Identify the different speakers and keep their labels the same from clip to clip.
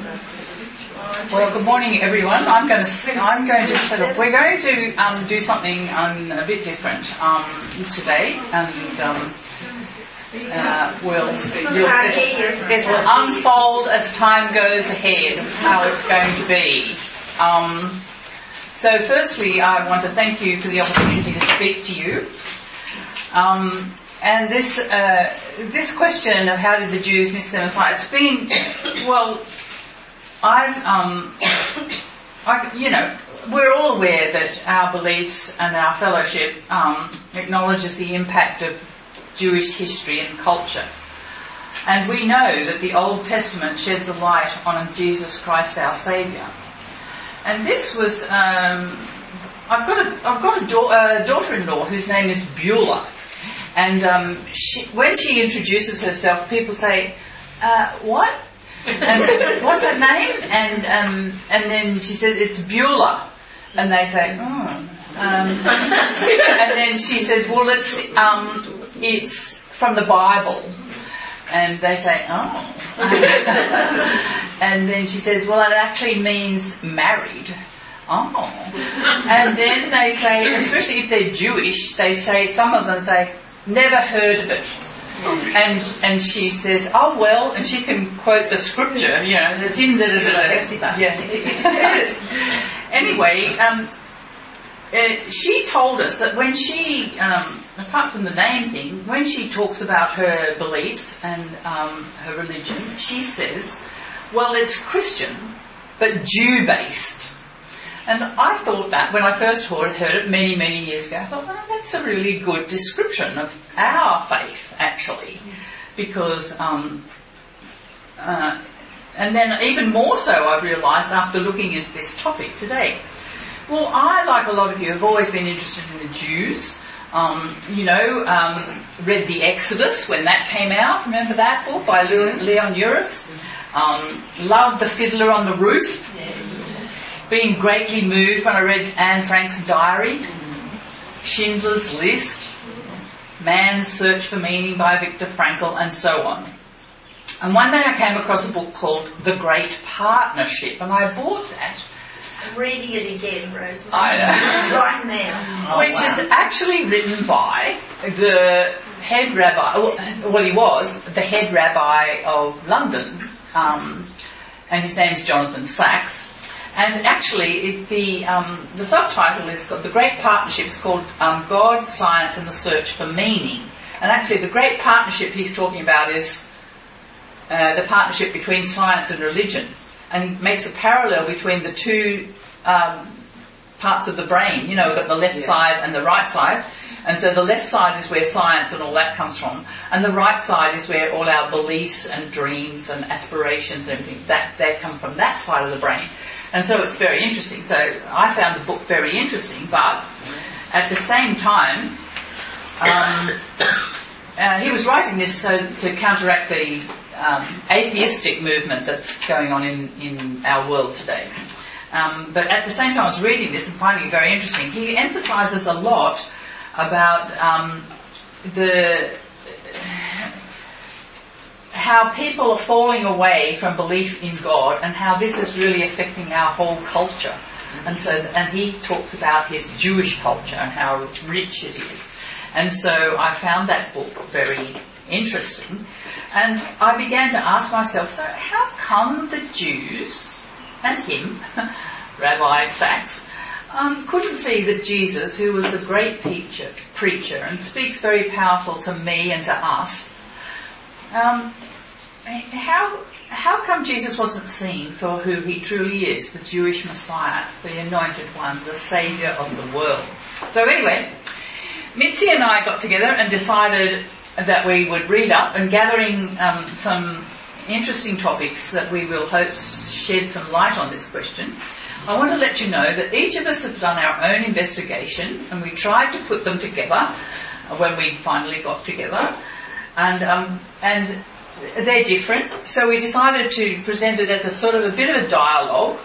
Speaker 1: Well, good morning, everyone. I'm going to set up. We're going to do something a bit different today, and it will unfold as time goes ahead how it's going to be. So, firstly, I want to thank you for the opportunity to speak to you. And this question of how did the Jews miss their Messiah? It's been, well, we're all aware that our beliefs and our fellowship acknowledges the impact of Jewish history and culture. And we know that the Old Testament sheds a light on Jesus Christ, our Saviour. And this was, I've got a daughter-in-law whose name is Beulah. And when she introduces herself, people say, what? And what's her name? And then she says, it's Beulah. And they say, and then she says, well, it's from the Bible. And they say, oh. And then she says, well, it actually means married. Oh. And then they say, especially if they're Jewish, they say, some of them say, never heard of it. And she says, oh well, and she can quote the scripture, it's in the Anyway, she told us that when she, apart from the name thing, when she talks about her beliefs and her religion, she says, well, it's Christian, but Jew-based. And I thought that when I first heard it many, many years ago, I thought, well, that's a really good description of our faith, actually. Because, and then even more so I realised after looking into this topic today. Well, I, like a lot of you, have always been interested in the Jews. Read the Exodus when that came out. Remember that book by Leon Uris? Loved The Fiddler on the Roof. Being greatly moved when I read Anne Frank's diary, Schindler's List, Man's Search for Meaning by Viktor Frankl, and so on. And one day I came across a book called The Great Partnership, and I bought that.
Speaker 2: I'm reading it again, Rose.
Speaker 1: I know.
Speaker 2: Right now.
Speaker 1: Which is actually written by the head rabbi, well, he was the head rabbi of London, and his name's Jonathan Sacks. And actually, the subtitle is The Great Partnership is called God, Science and the Search for Meaning. And actually, the Great Partnership he's talking about is the partnership between science and religion. And he makes a parallel between the two parts of the brain. We've got the left side and the right side. And so the left side is where science and all that comes from. And the right side is where all our beliefs and dreams and aspirations and everything, they come from that side of the brain. And so it's very interesting. So I found the book very interesting, but at the same time, he was writing this to counteract the atheistic movement that's going on in our world today. But at the same time I was reading this and finding it very interesting. He emphasises a lot about how people are falling away from belief in God and how this is really affecting our whole culture. And he talks about his Jewish culture and how rich it is. And so I found that book very interesting. And I began to ask myself, so how come the Jews and him, Rabbi Sacks, couldn't see that Jesus, who was a great preacher and speaks very powerful to me and to us, how come Jesus wasn't seen for who he truly is, the Jewish Messiah, the anointed one, the Saviour of the world? So anyway, Mitzi and I got together and decided that we would read up and gathering some interesting topics that we will hope shed some light on this question. I want to let you know that each of us have done our own investigation and we tried to put them together when we finally got together. And they're different, so we decided to present it as a sort of a bit of a dialogue,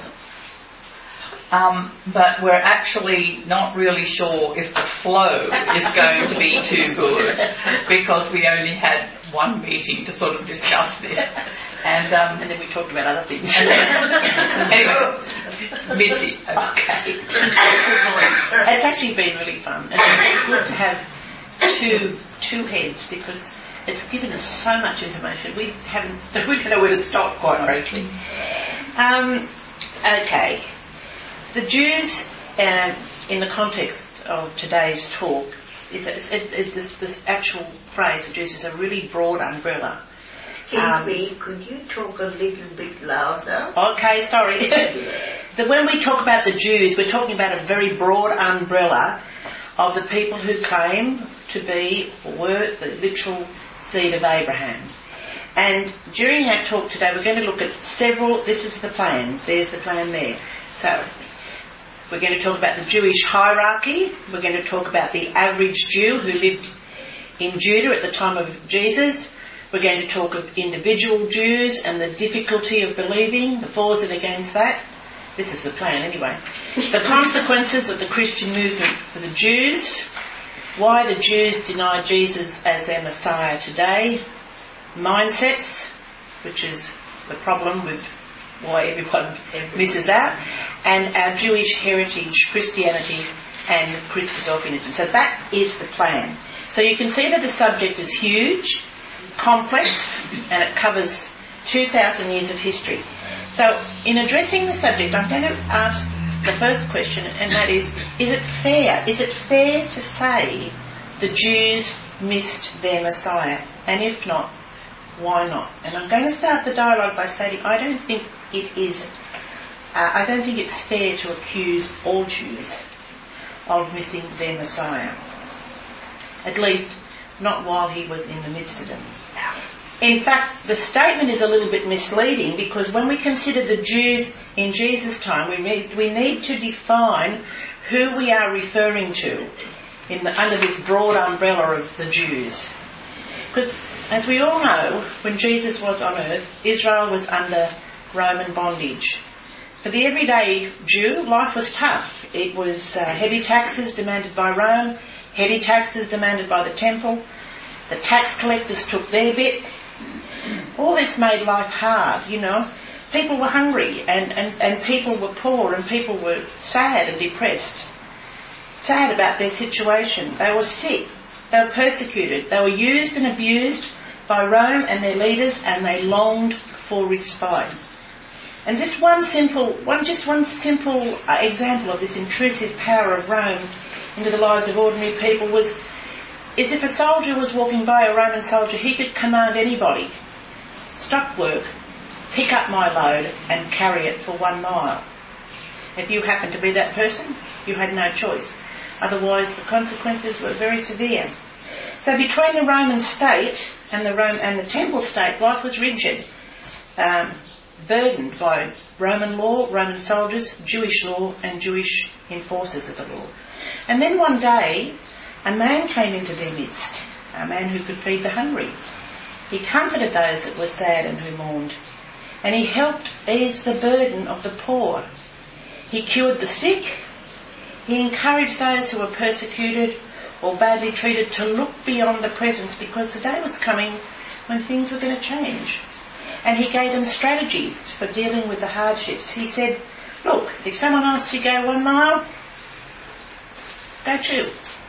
Speaker 1: but we're actually not really sure if the flow is going to be too good because we only had one meeting to sort of discuss this. And
Speaker 3: then we talked about other things.
Speaker 1: Anyway, Mitzi.
Speaker 3: Okay. It's actually been really fun. And it's good to have two heads because it's given us so much information. We don't know where to stop, quite frankly. Okay. The Jews, in the context of today's talk, this actual phrase, the Jews, is a really broad umbrella.
Speaker 2: Could you talk a little bit louder?
Speaker 3: Okay, sorry. When we talk about the Jews, we're talking about a very broad umbrella of the people who claim to be or were the literal seed of Abraham. And during our talk today, we're going to look at this is the plan, there's the plan there. So, we're going to talk about the Jewish hierarchy, we're going to talk about the average Jew who lived in Judah at the time of Jesus, we're going to talk of individual Jews and the difficulty of believing, the fors and against that. This is the plan anyway. The consequences of the Christian movement for the Jews, why the Jews deny Jesus as their Messiah today, mindsets, which is the problem with why everyone misses out, and our Jewish heritage, Christianity and Christadelphianism. So that is the plan. So you can see that the subject is huge, complex, and it covers 2,000 years of history. So in addressing the subject, I'm going to ask the first question, and that is it fair? Is it fair to say the Jews missed their Messiah? And if not, why not? And I'm going to start the dialogue by stating I don't think it's fair to accuse all Jews of missing their Messiah. At least, not while he was in the midst of them. In fact, the statement is a little bit misleading because when we consider the Jews in Jesus' time, we need to define who we are referring to under this broad umbrella of the Jews. Because, as we all know, when Jesus was on earth, Israel was under Roman bondage. For the everyday Jew, life was tough. It was heavy taxes demanded by Rome, heavy taxes demanded by the temple. The tax collectors took their bit. All this made life hard, you know. People were hungry and people were poor and people were sad and depressed. Sad about their situation. They were sick. They were persecuted. They were used and abused by Rome and their leaders, and they longed for respite. And just one simple example of this intrusive power of Rome into the lives of ordinary people is if a soldier was walking by, a Roman soldier, he could command anybody, stop work, pick up my load and carry it for 1 mile. If you happened to be that person, you had no choice. Otherwise, the consequences were very severe. So between the Roman state and the temple state, life was rigid, burdened by Roman law, Roman soldiers, Jewish law, and Jewish enforcers of the law. And then one day, a man came into their midst, a man who could feed the hungry. He comforted those that were sad and who mourned, and he helped ease the burden of the poor. He cured the sick. He encouraged those who were persecuted or badly treated to look beyond the present, because the day was coming when things were going to change. And he gave them strategies for dealing with the hardships. He said, look, if someone asks you to go 1 mile, go 2.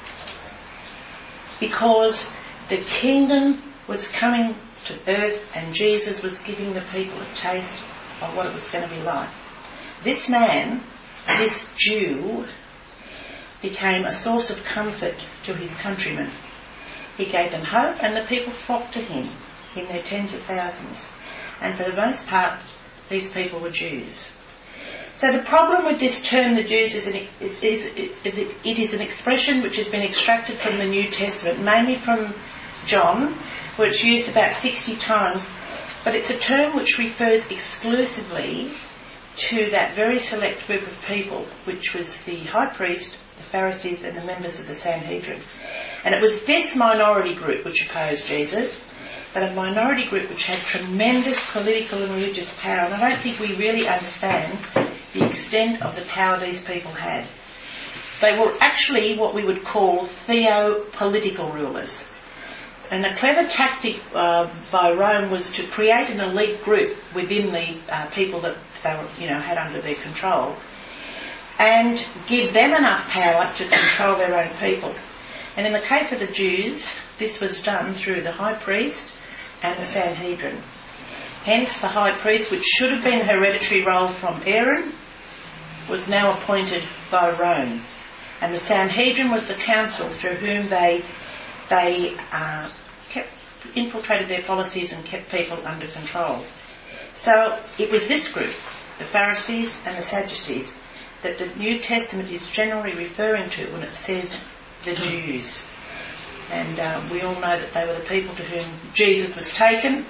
Speaker 3: Because the kingdom was coming to earth and Jesus was giving the people a taste of what it was going to be like. This man, this Jew, became a source of comfort to his countrymen. He gave them hope, and the people flocked to him in their tens of thousands. And for the most part, these people were Jews. So the problem with this term, the Jews, it is an expression which has been extracted from the New Testament, mainly from John, where it's used about 60 times, but it's a term which refers exclusively to that very select group of people, which was the high priest, the Pharisees, and the members of the Sanhedrin. And it was this minority group which opposed Jesus, but a minority group which had tremendous political and religious power. And I don't think we really understand the extent of the power these people had. They were actually what we would call theo-political rulers. And a clever tactic by Rome was to create an elite group within the people that they were, had under their control, and give them enough power to control their own people. And in the case of the Jews, this was done through the high priest and the Sanhedrin. Hence, the high priest, which should have been a hereditary role from Aaron, was now appointed by Rome. And the Sanhedrin was the council through whom they infiltrated their policies and kept people under control. So it was this group, the Pharisees and the Sadducees, that the New Testament is generally referring to when it says the Jews. And we all know that they were the people to whom Jesus was taken,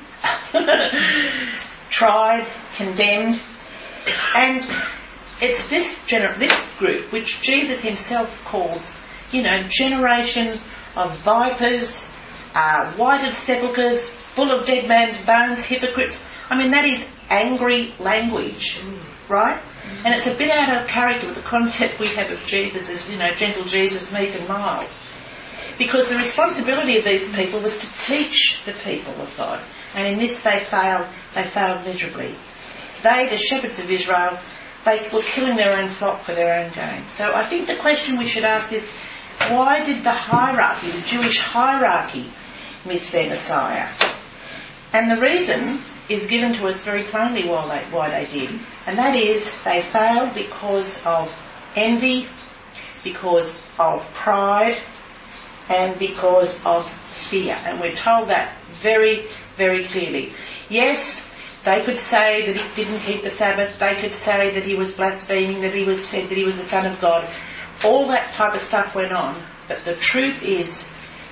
Speaker 3: tried, condemned, and it's this group which Jesus himself called, generation of vipers, whited sepulchres, full of dead man's bones, hypocrites. I mean, that is angry language, right? And it's a bit out of character with the concept we have of Jesus as, gentle Jesus, meek and mild. Because the responsibility of these people was to teach the people of God. And in this they failed miserably. They, the shepherds of Israel, they were killing their own flock for their own gain. So I think the question we should ask is, why did the Jewish hierarchy, miss their Messiah? And the reason is given to us very plainly why they did. And that is, they failed because of envy, because of pride, and because of fear. And we're told that very, very clearly. Yes, they could say that he didn't keep the Sabbath. They could say that he was blaspheming, that he said that he was the Son of God. All that type of stuff went on. But the truth is,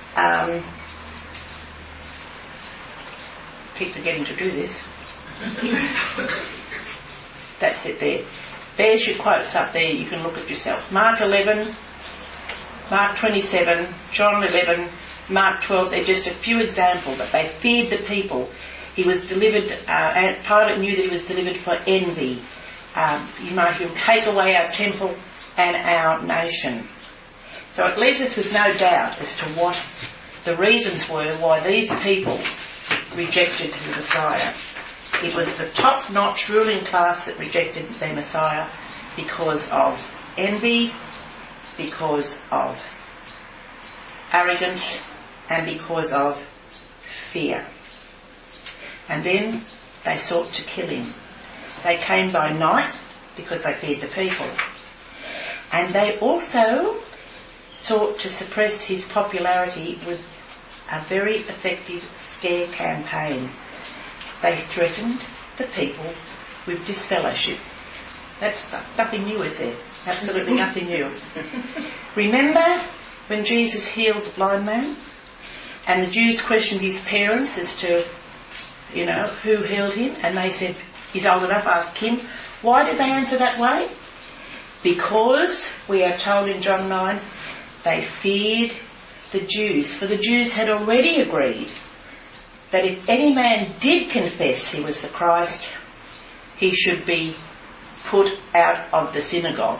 Speaker 3: keep forgetting to do this. That's it there. There's your quotes up there. You can look at yourself. Mark 11, Mark 27, John 11, Mark 12. They're just a few examples, but they feared the people. He was delivered, and Pilate knew that he was delivered for envy. He'll take away our temple and our nation. So it leaves us with no doubt as to what the reasons were why these people rejected the Messiah. It was the top-notch ruling class that rejected their Messiah because of envy, because of arrogance, and because of fear. And then they sought to kill him. They came by night because they feared the people. And they also sought to suppress his popularity with a very effective scare campaign. They threatened the people with disfellowship. That's nothing new, is there? Absolutely nothing new. Remember when Jesus healed the blind man? And the Jews questioned his parents as to, who healed him? And they said, he's old enough, ask him. Why did they answer that way? Because, we are told in John 9, they feared the Jews. For the Jews had already agreed that if any man did confess he was the Christ, he should be put out of the synagogue.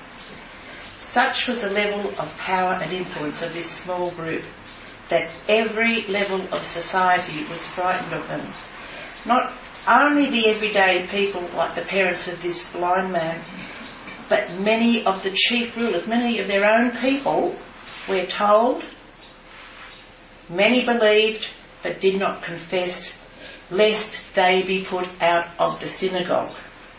Speaker 3: Such was the level of power and influence of this small group that every level of society was frightened of them. Not only the everyday people like the parents of this blind man, but many of the chief rulers, many of their own people, we're told, many believed but did not confess, lest they be put out of the synagogue.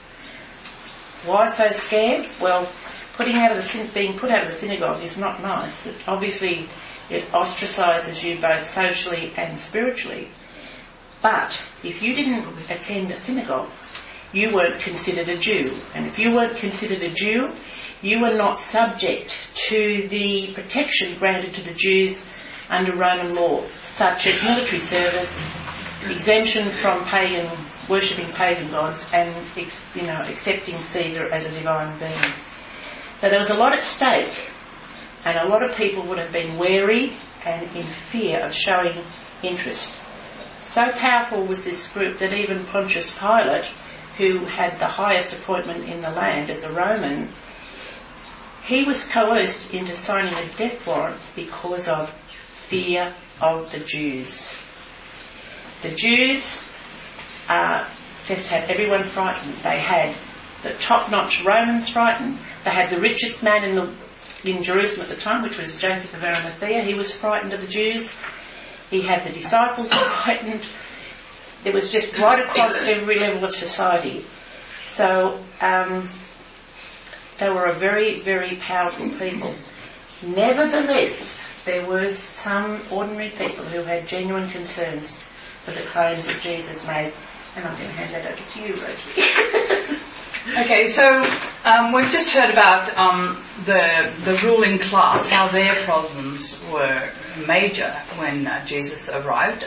Speaker 3: Why so scared? Well, being put out of the synagogue is not nice. Obviously, it ostracises you both socially and spiritually. But if you didn't attend a synagogue, you weren't considered a Jew. And if you weren't considered a Jew, you were not subject to the protection granted to the Jews under Roman law, such as military service, exemption from worshipping pagan gods, and accepting Caesar as a divine being. So there was a lot at stake, and a lot of people would have been wary and in fear of showing interest. So powerful was this group that even Pontius Pilate, who had the highest appointment in the land as a Roman, he was coerced into signing a death warrant because of fear of the Jews. The Jews just had everyone frightened. They had the top-notch Romans frightened. They had the richest man in Jerusalem at the time, which was Joseph of Arimathea. He was frightened of the Jews. He had the disciples frightened. It was just right across every level of society. So they were a very, very powerful people. Nevertheless, there were some ordinary people who had genuine concerns for the claims that Jesus made. And I'm going to hand that over to you, Rosie.
Speaker 1: Okay, so we've just heard about the ruling class, how their problems were major when Jesus arrived.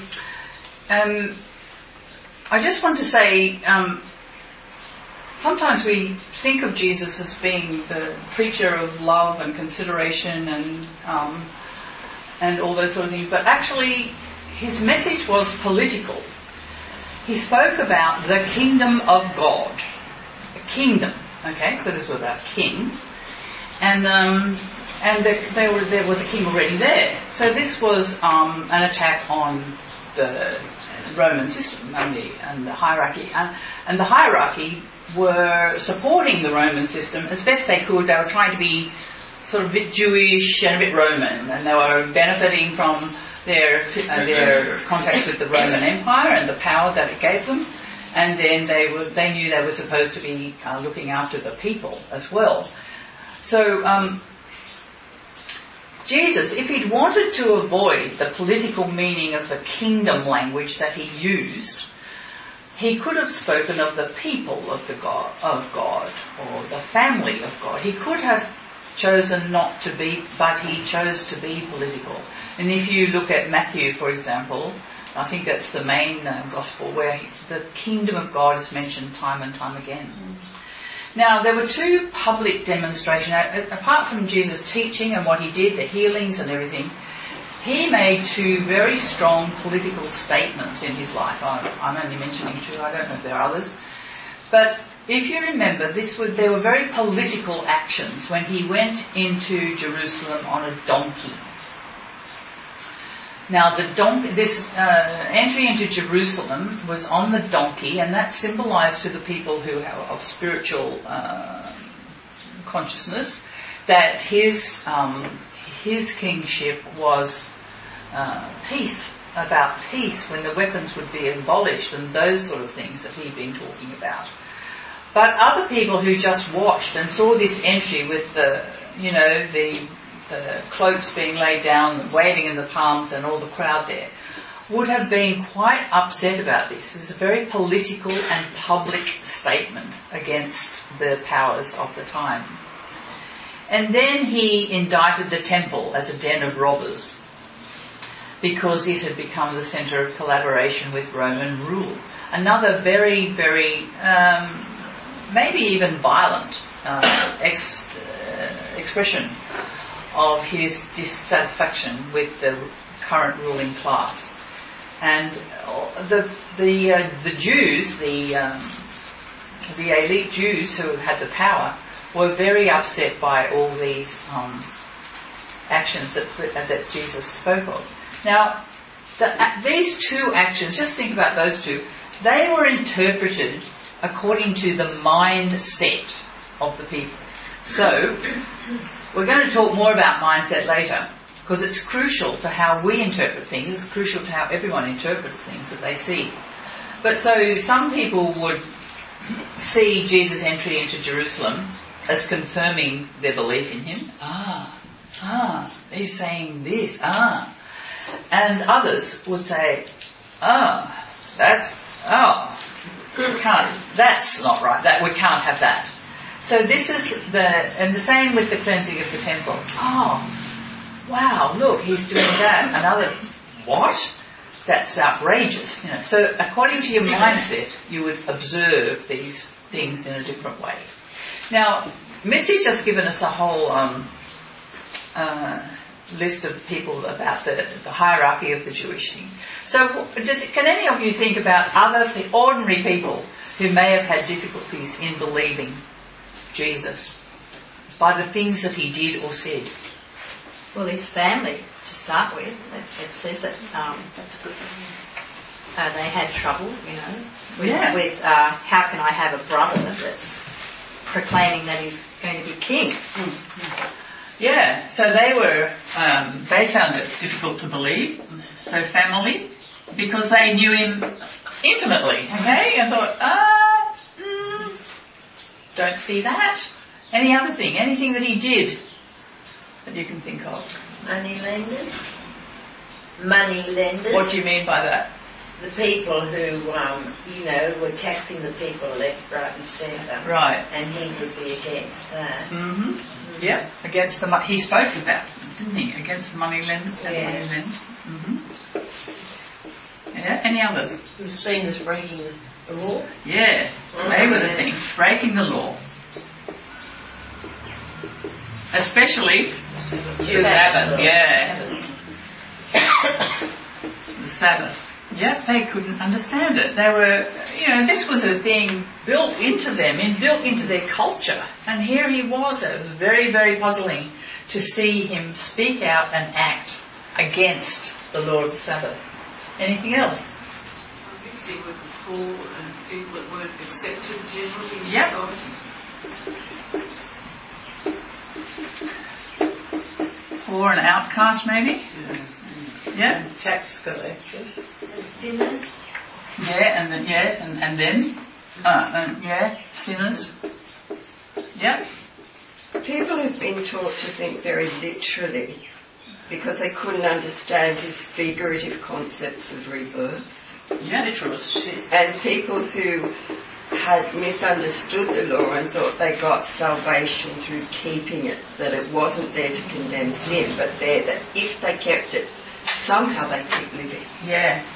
Speaker 1: I just want to say, sometimes we think of Jesus as being the preacher of love and consideration and all those sort of things, but actually his message was political. He spoke about the kingdom of God. A kingdom, okay, so this was about king. And there was a king already there. So this was an attack on the Roman system and the hierarchy. And the hierarchy were supporting the Roman system as best they could. They were trying to be sort of a bit Jewish and a bit Roman, and they were benefiting from their contacts with the Roman Empire and the power that it gave them. And then they knew they were supposed to be looking after the people as well. So Jesus, if he'd wanted to avoid the political meaning of the kingdom language that he used, he could have spoken of the people of God or the family of God. He could have chosen not to be, but he chose to be political. And if you look at Matthew, for example, I think that's the main gospel where the kingdom of God is mentioned time and time again. Now, there were two public demonstrations. Apart from Jesus' teaching and what he did, the healings and everything, he made two very strong political statements in his life. I'm only mentioning two, I don't know if there are others. But if you remember, there were very political actions when he went into Jerusalem on a donkey. Now, this entry into Jerusalem was on the donkey, and that symbolised to the people who have of spiritual consciousness that his kingship was peace, about peace, when the weapons would be abolished and those sort of things that he'd been talking about. But other people who just watched and saw this entry with the cloaks being laid down, waving in the palms and all the crowd there, would have been quite upset about this. It's a very political and public statement against the powers of the time. And then he indicted the temple as a den of robbers because it had become the centre of collaboration with Roman rule. Another very, very, maybe even violent expression of his dissatisfaction with the current ruling class. And the Jews, the elite Jews who had the power, were very upset by all these actions that Jesus spoke of. Now, these two actions, just think about those two, they were interpreted according to the mindset of the people. So, we're going to talk more about mindset later, because it's crucial to how we interpret things. It's crucial to how everyone interprets things that they see. But so some people would see Jesus' entry into Jerusalem as confirming their belief in him. He's saying this. And others would say, that's not right. That we can't have that. So this is and the same with the cleansing of the temple. Oh, wow, look, he's doing that. Another, what? That's outrageous. So according to your mindset, you would observe these things in a different way. Now, Mitzi's just given us a whole list of people about the hierarchy of the Jewish thing. So can any of you think about other ordinary people who may have had difficulties in believing Jesus by the things that he did or said?
Speaker 2: Well, his family, just
Speaker 4: start with. It says that
Speaker 3: That's a good one.
Speaker 4: they had trouble, with how can I have a brother that's proclaiming that he's going to be king?
Speaker 1: Yeah, so they found it difficult to believe, so family, because they knew him intimately, okay? I thought, don't see that. Anything that he did that you can think of?
Speaker 2: Money lenders. Money lenders.
Speaker 1: What do you mean by that?
Speaker 2: The people who, were taxing the people left, right and centre.
Speaker 1: Right.
Speaker 2: And he would be against that.
Speaker 1: Mm-hmm. Yeah, against he spoke about them, didn't he? Against the money lenders and money lenders. Mm-hmm. Yeah, any others?
Speaker 2: Who's seen as breaking the law?
Speaker 1: Yeah, they were the things, breaking the law. Especially the Sabbath, yeah. The Sabbath. Yeah, they couldn't understand it. They were, this was a thing built into them and built into their culture. And here he was. It was very, very puzzling to see him speak out and act against the law of the Sabbath. Anything else?
Speaker 5: Obviously with the poor and people that weren't accepted generally in
Speaker 1: Yep.
Speaker 5: society.
Speaker 1: Poor and outcast, maybe? Yeah.
Speaker 2: Tax collectors.
Speaker 4: Sinners.
Speaker 1: Yeah, and then, sinners. Yeah.
Speaker 6: People have been taught to think very literally because they couldn't understand his figurative concepts of rebirth.
Speaker 1: Yeah, literalists.
Speaker 6: And people who had misunderstood the law and thought they got salvation through keeping it, that it wasn't there to condemn sin, but there that if they kept it, somehow they keep living.
Speaker 1: Yeah.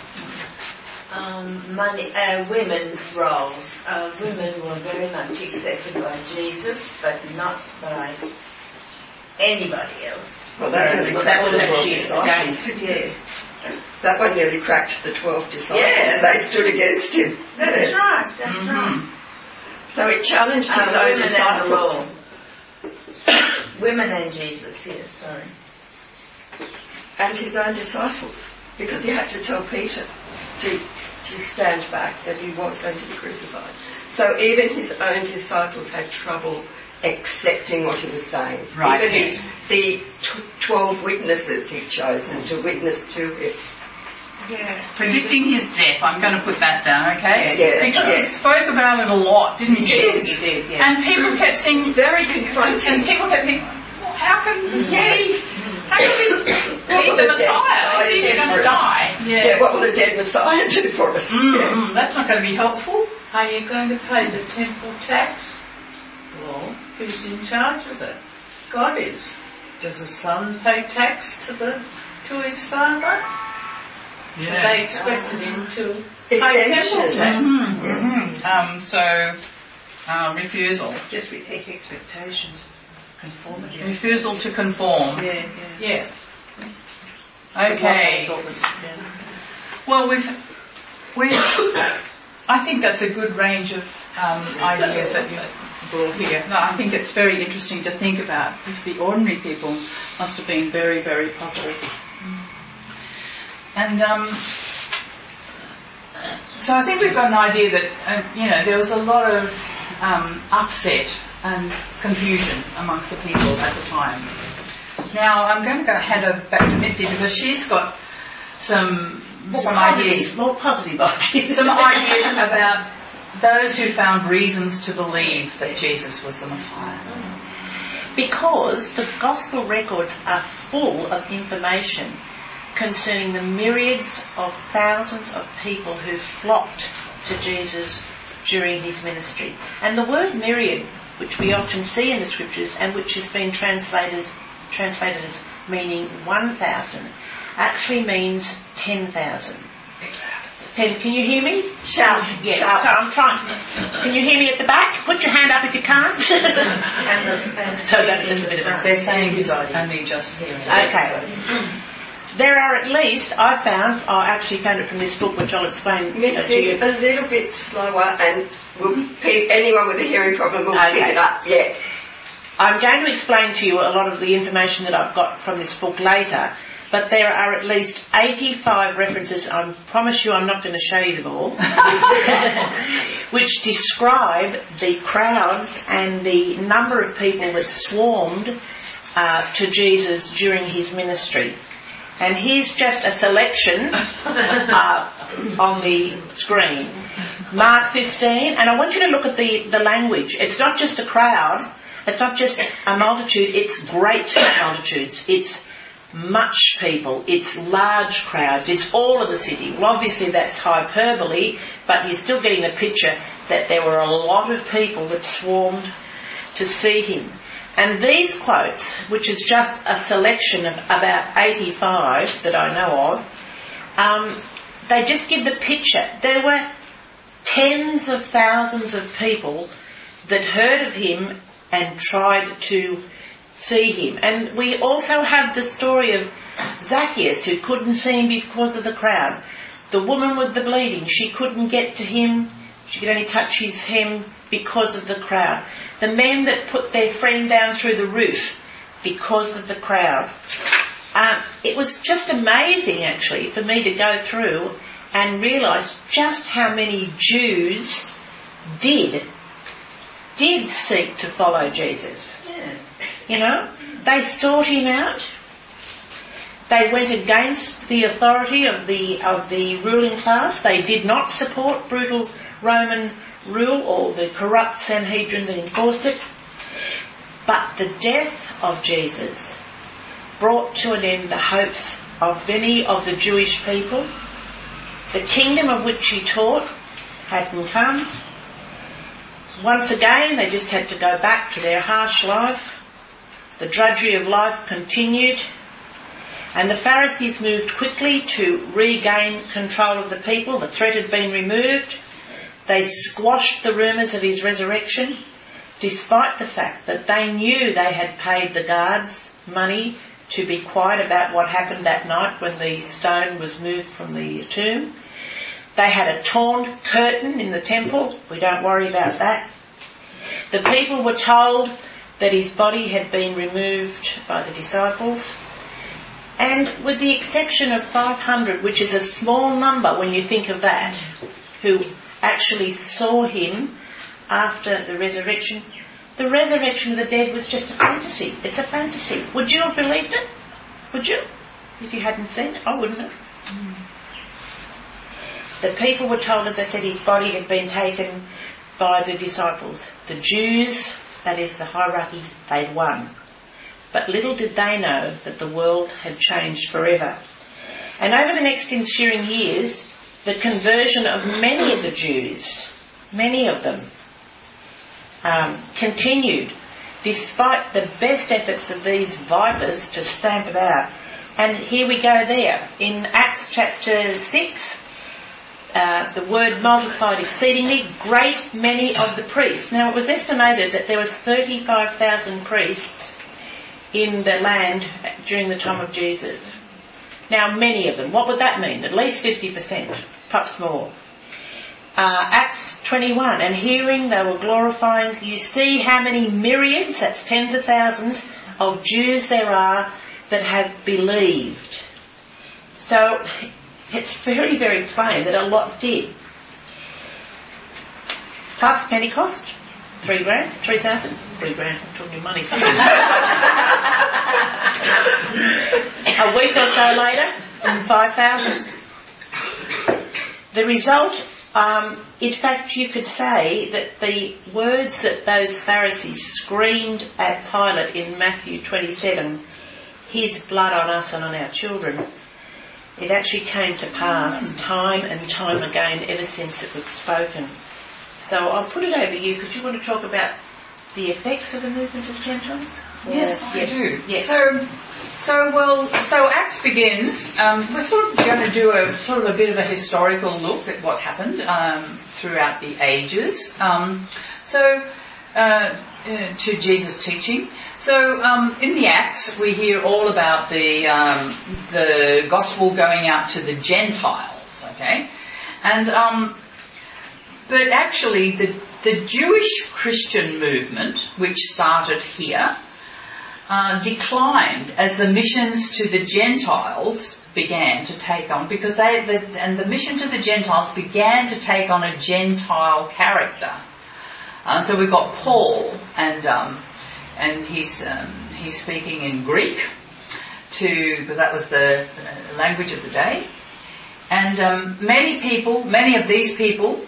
Speaker 2: Women's roles. Women were very much accepted by Jesus, but not by anybody else.
Speaker 6: Well, that really
Speaker 2: that was
Speaker 6: cracked
Speaker 2: actually
Speaker 6: the 12
Speaker 2: against.
Speaker 6: disciples.
Speaker 2: Yeah.
Speaker 6: That one nearly cracked the 12 disciples.
Speaker 2: Yeah.
Speaker 6: They stood against him.
Speaker 2: That's right. That's
Speaker 1: Mm-hmm.
Speaker 2: right.
Speaker 6: So it challenged his own
Speaker 2: Women and the
Speaker 6: disciples.
Speaker 2: law. Women and Jesus. Yes. Sorry.
Speaker 6: And his own disciples, because he had to tell Peter to stand back, that he was going to be crucified. So even his own disciples had trouble accepting what he was saying.
Speaker 1: Right.
Speaker 6: Even the 12 witnesses he'd chosen to witness to him.
Speaker 2: Yes.
Speaker 1: Predicting his death, I'm going to put that down, okay?
Speaker 6: Yeah,
Speaker 1: because
Speaker 6: yeah.
Speaker 1: he spoke about it a lot, didn't he?
Speaker 6: He did.
Speaker 2: He did. Yeah.
Speaker 1: And people kept saying,
Speaker 6: Very confronting.
Speaker 1: and people kept thinking, well, how can this
Speaker 6: Yes.
Speaker 1: how can this be the Messiah? If he's going to die.
Speaker 6: Yeah, what will the dead Messiah do for us? Yeah.
Speaker 1: That's not going to be helpful.
Speaker 5: Are you going to pay the temple tax? Well, who's in charge of it? God is. Does the son pay tax to his father?
Speaker 1: Yeah.
Speaker 5: They expected him to pay temple
Speaker 6: Exemption.
Speaker 5: tax.
Speaker 1: Refusal.
Speaker 3: Just with expectations. Conformity.
Speaker 1: Refusal to conform.
Speaker 3: Yeah.
Speaker 5: Yeah.
Speaker 1: Okay. Well, I think that's a good range of ideas that you've brought here. No, I think it's very interesting to think about, because the ordinary people must have been very, very puzzled. And so I think we've got an idea that, there was a lot of upset and confusion amongst the people at the time. Now, I'm going to hand over back to Mitzi, because she's got some ideas.
Speaker 3: More positive ideas.
Speaker 1: Some ideas about those who found reasons to believe that Jesus was the Messiah.
Speaker 3: Because the gospel records are full of information concerning the myriads of thousands of people who flocked to Jesus during his ministry. And the word myriad, which we often see in the scriptures and which has been translated as meaning 1,000, actually means 10,000. Can you hear me?
Speaker 6: Shout.
Speaker 3: Yeah,
Speaker 6: Shout.
Speaker 3: so I'm trying. Can you hear me at the back? Put your hand up if you can't. So that is a bit of a...
Speaker 1: They're saying it's only just hearing.
Speaker 3: Okay. There are at least, I actually found it from this book, which I'll explain to
Speaker 6: Mitzi,
Speaker 3: you.
Speaker 6: a little bit slower, and anyone with a hearing problem will pick it up. Yeah.
Speaker 3: I'm going to explain to you a lot of the information that I've got from this book later, but there are at least 85 references, I promise you I'm not going to show you them all, which describe the crowds and the number of people that swarmed to Jesus during his ministry. And here's just a selection on the screen. Mark 15, and I want you to look at the language. It's not just a crowd, it's not just a multitude, it's great multitudes. It's much people, it's large crowds, it's all of the city. Well, obviously that's hyperbole, but you're still getting the picture that there were a lot of people that swarmed to see him. And these quotes, which is just a selection of about 85 that I know of, they just give the picture. There were tens of thousands of people that heard of him and tried to see him. And we also have the story of Zacchaeus, who couldn't see him because of the crowd. The woman with the bleeding, she couldn't get to him. She could only touch his hem because of the crowd. The men that put their friend down through the roof because of the crowd. It was just amazing, actually, for me to go through and realise just how many Jews did seek to follow Jesus.
Speaker 2: Yeah.
Speaker 3: You know, they sought him out. They went against the authority of the ruling class. They did not support brutal Roman rule or the corrupt Sanhedrin that enforced it. But the death of Jesus brought to an end the hopes of many of the Jewish people. The kingdom of which he taught hadn't come. Once again, they just had to go back to their harsh life. The drudgery of life continued. And the Pharisees moved quickly to regain control of the people. The threat had been removed. They squashed the rumours of his resurrection, despite the fact that they knew they had paid the guards money to be quiet about what happened that night when the stone was moved from the tomb. They had a torn curtain in the temple. We don't worry about that. The people were told that his body had been removed by the disciples. And with the exception of 500, which is a small number when you think of that, who actually saw him after the resurrection of the dead was just a fantasy. It's a fantasy. Would you have believed it? Would you? If you hadn't seen it? I wouldn't have. The people were told, as I said, his body had been taken by the disciples. The Jews, that is the hierarchy, they'd won. But little did they know that the world had changed forever. And over the next ensuing years, the conversion of many of the Jews, many of them, continued, despite the best efforts of these vipers to stamp it out. And here we go there. In Acts chapter 6, the word multiplied exceedingly, great many of the priests. Now it was estimated that there was 35,000 priests in the land during the time of Jesus. Now many of them, what would that mean? At least 50%, perhaps more. Acts 21, and hearing they were glorifying, you see how many myriads, that's tens of thousands, of Jews there are that have believed. So it's very, very plain that a lot did. Plus Pentecost, $3,000, 3,000, $3,000, I'm talking money. A week or so later, 5,000. The result, in fact, you could say that the words that those Pharisees screamed at Pilate in Matthew 27, his blood on us and on our children, it actually came to pass time and time again ever since it was spoken. So I'll put it over to you because you want to talk about the effects of the movement of Gentiles?
Speaker 1: Yes, I do.
Speaker 3: Yes.
Speaker 1: So Acts begins. We're sort of going to do a bit of a historical look at what happened throughout the ages. To Jesus' teaching. So in the Acts, we hear all about the gospel going out to the Gentiles. Okay, and but actually the Jewish Christian movement, which started here, declined as the missions to the Gentiles began to take on, because the mission to the Gentiles began to take on a Gentile character. So we've got Paul, and he's speaking in Greek, because that was the language of the day. And many of these people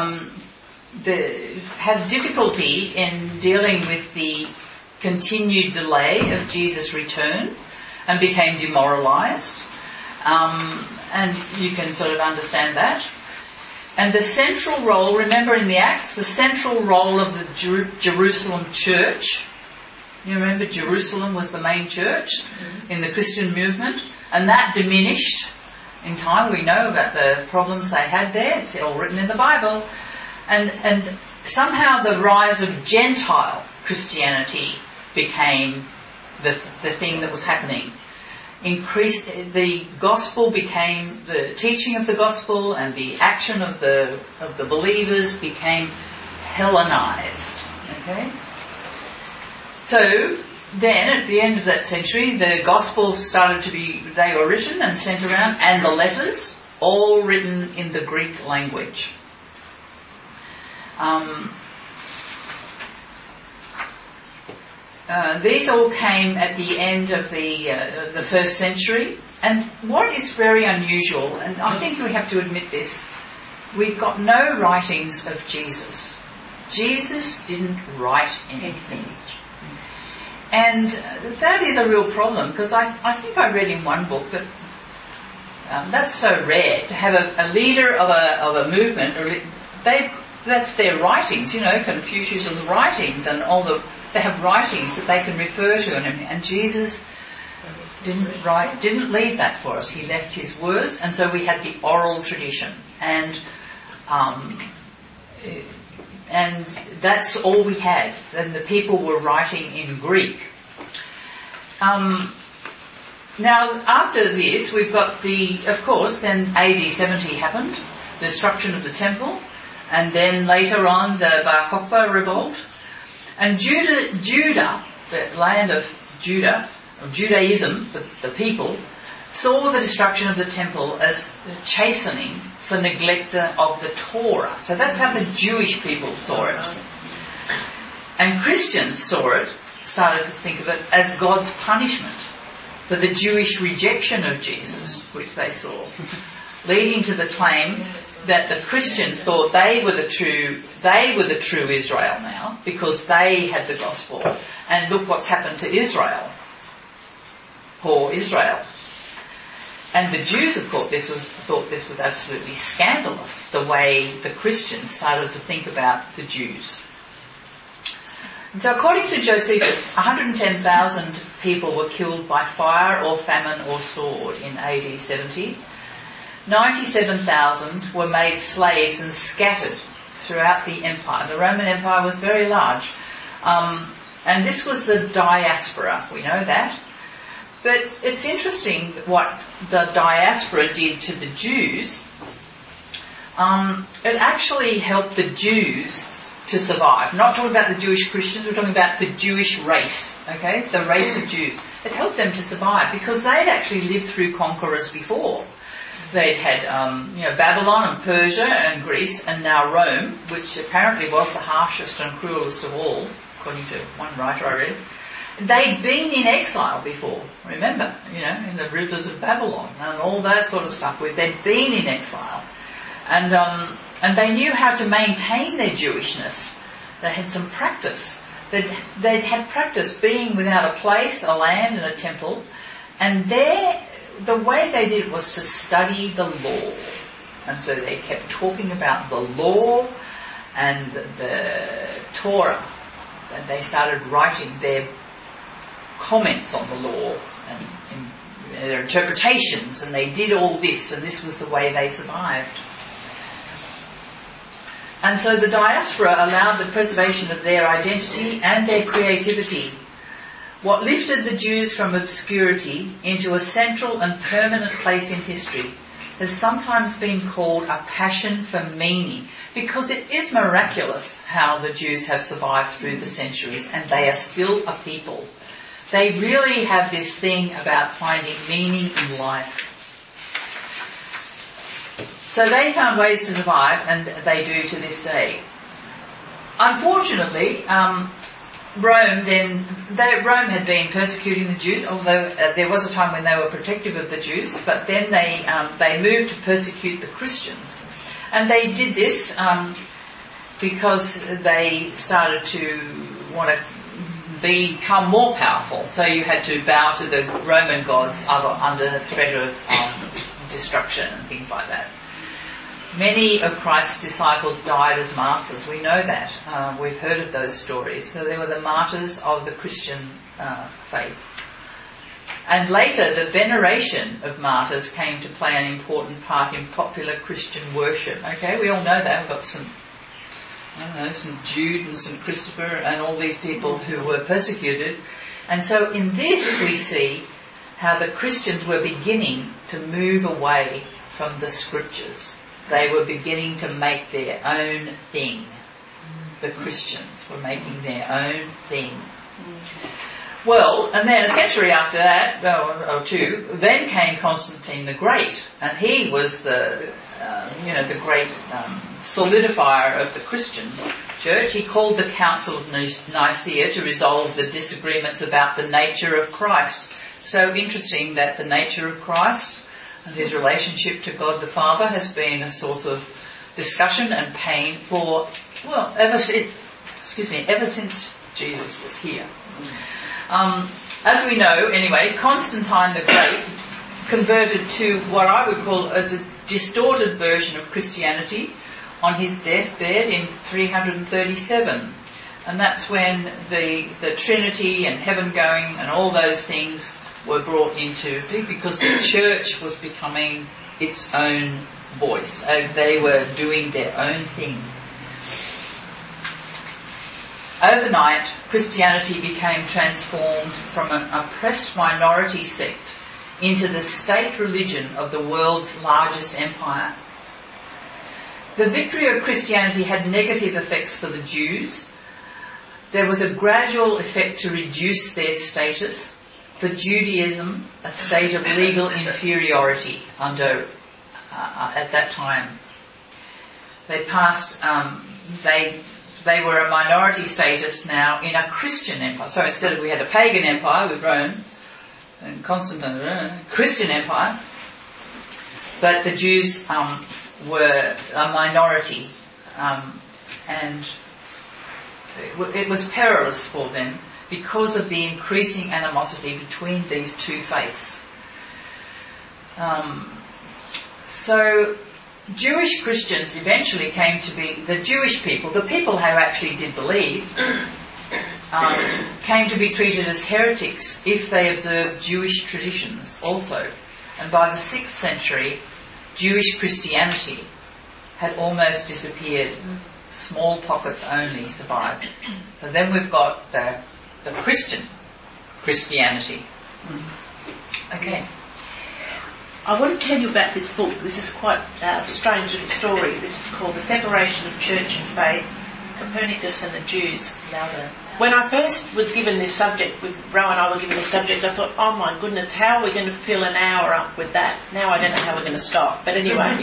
Speaker 1: had difficulty in dealing with the continued delay of Jesus' return and became demoralised. And you can sort of understand that. And the central role, remember in the Acts, the central role of the Jerusalem church, you remember Jerusalem was the main church in the Christian movement, and that diminished in time. We know about the problems they had there. It's all written in the Bible. And somehow the rise of Gentile Christianity became the thing that was happening. The gospel became, the teaching of the gospel and the action of the believers became Hellenized. Okay? So then at the end of that century, the gospels started to be, they were written and sent around, and the letters, all written in the Greek language. These all came at the end of the first century, and what is very unusual, and I think we have to admit this, we've got no writings of Jesus. Jesus didn't write anything. And that is a real problem, because I think I read in one book that that's so rare to have a leader of a movement. That's their writings, Confucius's writings, and they have writings that they can refer to, and Jesus didn't leave that for us. He left his words, and so we had the oral tradition, and that's all we had. And the people were writing in Greek. Now, after this, we've got then AD 70 happened, the destruction of the temple, and then later on the Bar Kokhba revolt. And Judah, the land of Judah, of Judaism, the people, saw the destruction of the temple as chastening for neglect of the Torah. So that's how the Jewish people saw it. And Christians started to think of it as God's punishment for the Jewish rejection of Jesus, which they saw, leading to the claim that the Christians thought they were the true Israel now, because they had the gospel. And look what's happened to Israel. Poor Israel. And the Jews, of course, thought this was absolutely scandalous, the way the Christians started to think about the Jews. And so according to Josephus, 110,000 people were killed by fire or famine or sword in AD 70. 97,000 were made slaves and scattered throughout the empire. The Roman Empire was very large. And this was the diaspora, we know that. But it's interesting what the diaspora did to the Jews. It actually helped the Jews to survive. Not talking about the Jewish Christians, we're talking about the Jewish race, okay? The race of Jews. It helped them to survive because they'd actually lived through conquerors before. They'd had, Babylon and Persia and Greece and now Rome, which apparently was the harshest and cruelest of all, according to one writer I read. They'd been in exile before, remember, in the rivers of Babylon and all that sort of stuff. They'd been in exile. And they knew how to maintain their Jewishness. They had some practice. They'd had practice being without a place, a land and a temple. And the way they did it was to study the law. And so they kept talking about the law and the Torah. And they started writing their comments on the law and their interpretations, and they did all this, and this was the way they survived. And so the diaspora allowed the preservation of their identity and their creativity. What lifted the Jews from obscurity into a central and permanent place in history has sometimes been called a passion for meaning, because it is miraculous how the Jews have survived through the centuries, and they are still a people They really have this thing about finding meaning in life. So they found ways to survive, and they do to this day. Unfortunately, Rome had been persecuting the Jews, although there was a time when they were protective of the Jews, but then they moved to persecute the Christians. And they did this because they started to want to become more powerful. So you had to bow to the Roman gods under the threat of destruction and things like that. Many of Christ's disciples died as martyrs. We know that. We've heard of those stories. So they were the martyrs of the Christian faith. And later, the veneration of martyrs came to play an important part in popular Christian worship. Okay, we all know that. We've got St. Jude and St. Christopher and all these people who were persecuted. And so in this we see how the Christians were beginning to move away from the scriptures. They were beginning to make their own thing. The Christians were making their own thing. Well, and then a century after that, or two, then came Constantine the Great, and he was the great solidifier of the Christian church. He called the Council of Nicaea to resolve the disagreements about the nature of Christ. So interesting that the nature of Christ and his relationship to God the Father has been a source of discussion and pain for, ever since Jesus was here. As we know, anyway, Constantine the Great converted to what I would call as a distorted version of Christianity on his deathbed in 337. And that's when the Trinity and heaven going and all those things were brought into, because the church was becoming its own voice. They were doing their own thing. Overnight, Christianity became transformed from an oppressed minority sect into the state religion of the world's largest empire. The victory of Christianity had negative effects for the Jews. There was a gradual effect to reduce their status. For Judaism, a state of legal inferiority at that time. They passed, they were a minority status now in a Christian empire. So instead of we had a pagan empire with Rome and Constantine, Christian empire, but the Jews were a minority, and it was perilous for them because of the increasing animosity between these two faiths. So Jewish Christians eventually came to be, the Jewish people, the people who actually did believe, came to be treated as heretics if they observed Jewish traditions also. And by the 6th century, Jewish Christianity had almost disappeared. Small pockets only survived. So then we've got the Christianity. Okay.
Speaker 3: I want to tell you about this book. This is quite a strange little story. This is called The Separation of Church and Faith, Copernicus and the Jews. When I first was given this subject, with Roe and I were given this subject, I thought, oh my goodness, how are we going to fill an hour up with that? Now I don't know how we're going to stop. But anyway.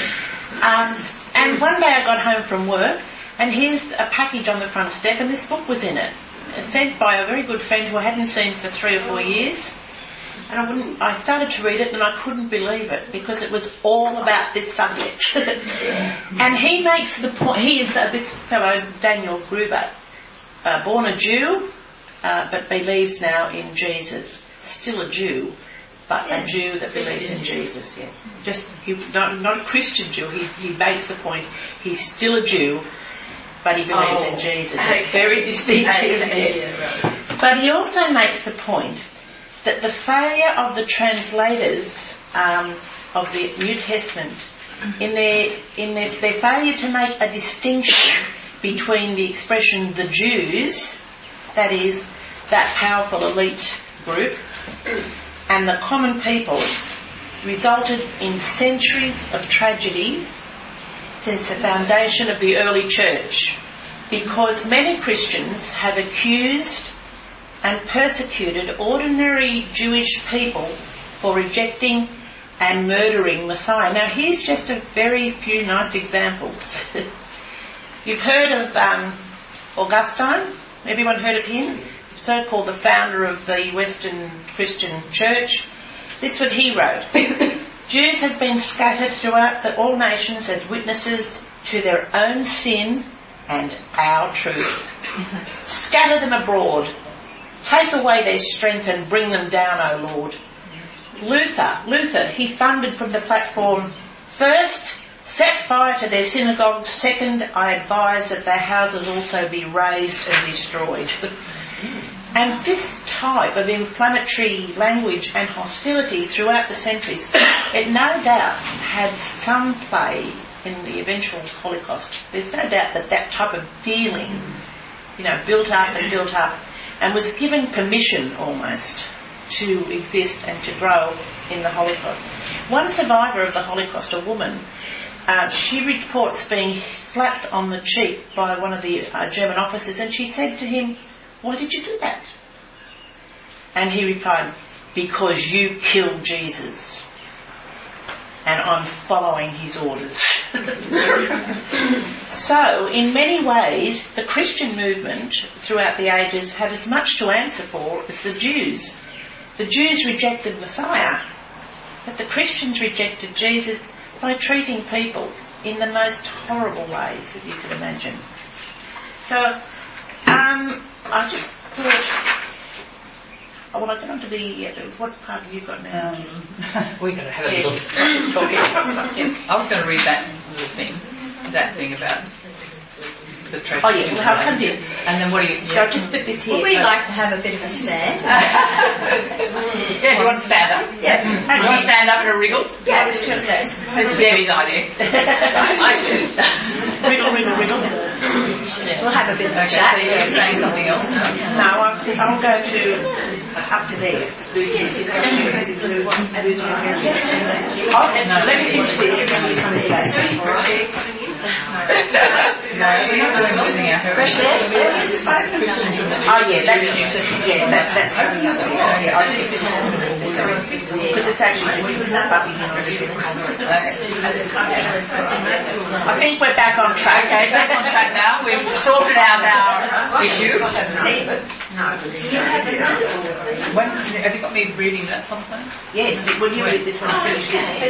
Speaker 3: And one day I got home from work, and here's a package on the front step, and this book was in it. Sent by a very good friend who I hadn't seen for 3 or 4 years. And I started to read it and I couldn't believe it because it was all about this subject. And he makes the point, he is this fellow, Daniel Gruber, born a Jew, but believes now in Jesus. Still a Jew, but a Jew that believes in Jesus, yes. Just, not a Christian Jew, he makes the point, he's still a Jew, but he believes in Jesus. It's very distinctive. But he also makes the point that the failure of the translators of the New Testament in their failure to make a distinction between the expression the Jews, that is, that powerful elite group, and the common people, resulted in centuries of tragedy since the foundation of the early church, because many Christians have accused and persecuted ordinary Jewish people for rejecting and murdering Messiah. Now here's just a very few nice examples. You've heard of Augustine? Everyone heard of him? So-called the founder of the Western Christian Church. This is what he wrote. Jews have been scattered throughout all nations as witnesses to their own sin and our truth. Scatter them abroad. Take away their strength and bring them down, O Lord. Luther, he thundered from the platform, first, set fire to their synagogues. Second, I advise that their houses also be razed and destroyed. And this type of inflammatory language and hostility throughout the centuries, it no doubt had some play in the eventual Holocaust. There's no doubt that that type of feeling, built up and was given permission almost to exist and to grow in the Holocaust. One survivor of the Holocaust, a woman, she reports being slapped on the cheek by one of the German officers, and she said to him, "Why did you do that?" And he replied, "Because you killed Jesus and I'm following his orders." So, in many ways, the Christian movement throughout the ages had as much to answer for as the Jews. The Jews rejected Messiah, but the Christians rejected Jesus by treating people in the most horrible ways that you could imagine. So, I just thought, I want to get on to the, what part have you got now?
Speaker 1: We're going to have a little talk here. I was going to read that thing about the treasure.
Speaker 3: Oh yeah, well, how come you?
Speaker 1: And then what do you...
Speaker 3: So I'll just put this here.
Speaker 4: Would we like to have a bit of a stand?
Speaker 1: Yeah, do you want to stand up?
Speaker 4: Yeah.
Speaker 1: Do you want to stand up and a wriggle?
Speaker 4: Yeah, just going to say.
Speaker 1: This is Debbie's idea. I do.
Speaker 3: Wriggle.
Speaker 4: We'll have a bit of a
Speaker 1: Okay,
Speaker 4: chat.
Speaker 1: so you're saying something else now?
Speaker 3: No, I'll go to up to there. Let me finish this and we'll come back.
Speaker 1: No, we're not using our
Speaker 4: Fresh air?
Speaker 3: Oh yeah, that's coming up there. Yeah, I just because it's actually up in I think we're back on track.
Speaker 1: Okay, back on track now. We've sorted out our issue. Have you got me reading that something?
Speaker 3: Yes, when you read this one, I'll finish this.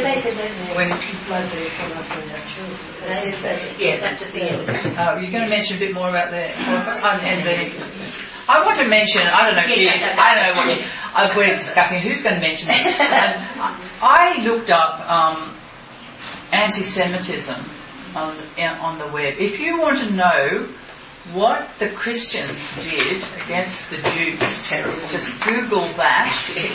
Speaker 3: Yeah, that's the end.
Speaker 1: You're going to mention a bit more about the I want to mention, I don't know if I don't know what we're discussing who's going to mention that. I looked up anti-Semitism on the web. If you want to know what the Christians did against the Jews, just Google that.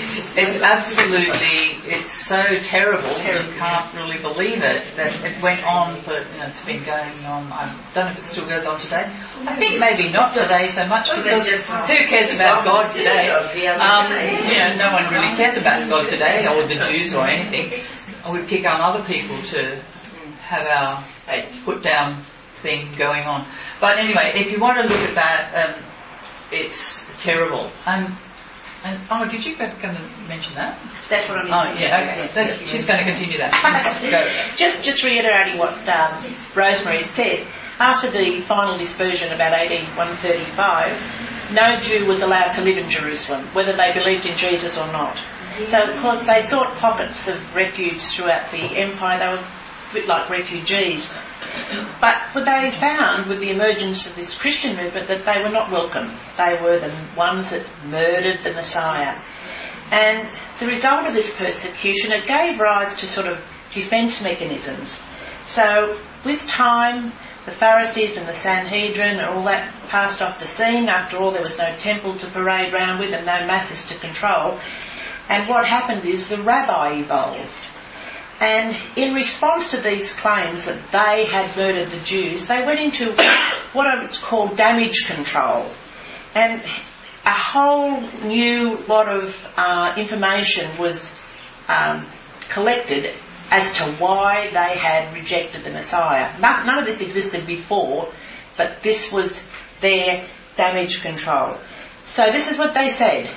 Speaker 1: It's so terrible, you can't really believe it, that it went on for, it's been going on, I don't know if it still goes on today. I think maybe not today so much, because who cares about God today? No one really cares about God today, or the Jews or anything. We pick on other people to have our put down thing going on. But anyway, if you want to look at that, it's terrible. And did you going to mention that?
Speaker 3: That's what I'm
Speaker 1: mentioning. Oh, yeah, okay. She's going to continue that. Go.
Speaker 3: Just reiterating what Rosemary said. After the final dispersion about AD 135, no Jew was allowed to live in Jerusalem, whether they believed in Jesus or not. So, of course, they sought pockets of refuge throughout the empire. They were a bit like refugees. But they found with the emergence of this Christian movement that they were not welcome. They were the ones that murdered the Messiah. And the result of this persecution, it gave rise to sort of defence mechanisms. So with time, the Pharisees and the Sanhedrin and all that passed off the scene. After all, there was no temple to parade round with and no masses to control. And what happened is the rabbi evolved. And in response to these claims that they had murdered the Jews, they went into what is called damage control. And a whole new lot of information was collected as to why they had rejected the Messiah. None of this existed before, but this was their damage control. So this is what they said.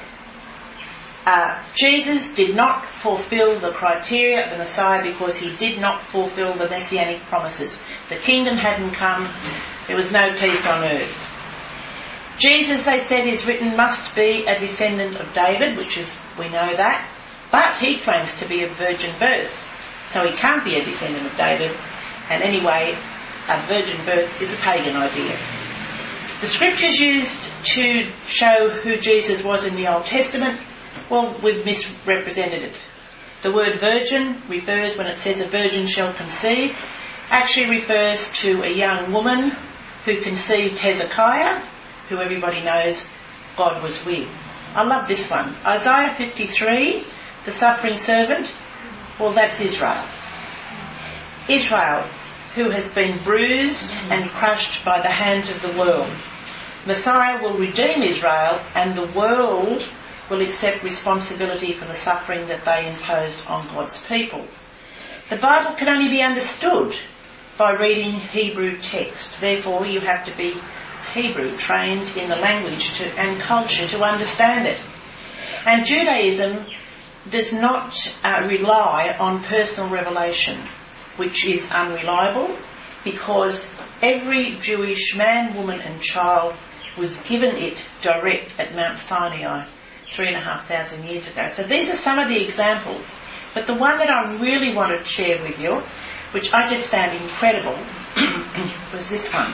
Speaker 3: Jesus did not fulfill the criteria of the Messiah because he did not fulfill the messianic promises. The kingdom hadn't come. There was no peace on earth. Jesus, they said, is written, must be a descendant of David, which is, we know that. But he claims to be of virgin birth. So he can't be a descendant of David. And anyway, a virgin birth is a pagan idea. The scriptures used to show who Jesus was in the Old Testament, well, we've misrepresented it. The word virgin refers, when it says a virgin shall conceive, actually refers to a young woman who conceived Hezekiah, who everybody knows God was with. I love this one. Isaiah 53, the suffering servant, well, that's Israel. Israel, who has been bruised and crushed by the hands of the world. Messiah will redeem Israel, and the world will accept responsibility for the suffering that they imposed on God's people. The Bible can only be understood by reading Hebrew text. Therefore, you have to be Hebrew, trained in the language and culture to understand it. And Judaism does not rely on personal revelation, which is unreliable, because every Jewish man, woman and child was given it direct at Mount Sinai 3,500 years ago. So these are some of the examples. But the one that I really want to share with you, which I just found incredible, was this one.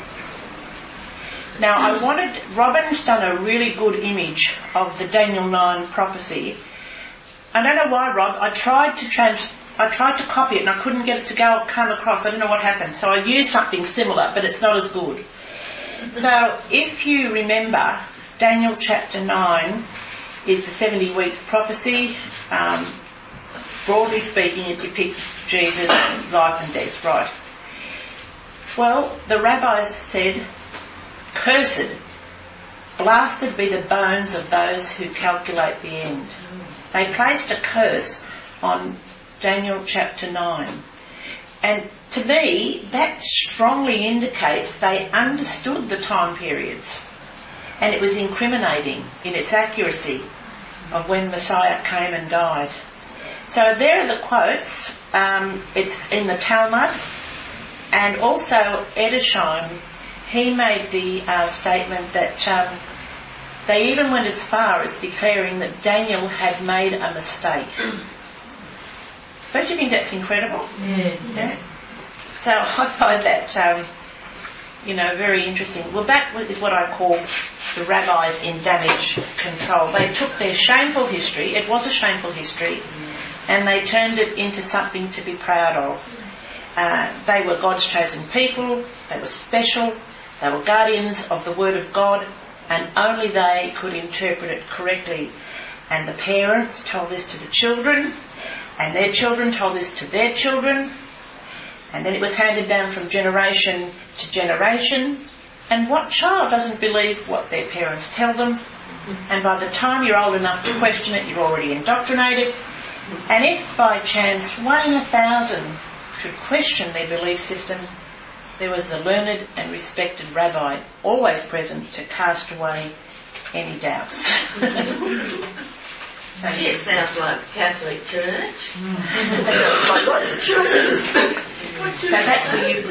Speaker 3: Now, Robin's done a really good image of the Daniel 9 prophecy. I don't know why, Rob. I tried to copy it and I couldn't get it to come across. I don't know what happened. So I used something similar, but it's not as good. So if you remember, Daniel chapter 9 is the 70 weeks prophecy. Broadly speaking, it depicts Jesus' life and death, right? Well, the rabbis said, "Cursed, blasted be the bones of those who calculate the end." They placed a curse on Daniel chapter 9. And to me, that strongly indicates they understood the time periods. And it was incriminating in its accuracy of when Messiah came and died. So there are the quotes. It's in the Talmud. And also Edersheim, he made the statement that they even went as far as declaring that Daniel had made a mistake. Don't you think that's incredible? Yeah. So I find that, very interesting. Well, that is what I call the rabbis in damage control. They took their shameful history, it was a shameful history, and they turned it into something to be proud of. They were God's chosen people, they were special, they were guardians of the Word of God, and only they could interpret it correctly. And the parents told this to the children, and their children told this to their children, and then it was handed down from generation to generation. And what child doesn't believe what their parents tell them? And by the time you're old enough to question it, you're already indoctrinated. And if by chance 1 in 1,000 should question their belief system, there was a learned and respected rabbi always present to cast away any doubts.
Speaker 2: It sounds like the Catholic Church. Like lots of churches.
Speaker 3: So that's where you...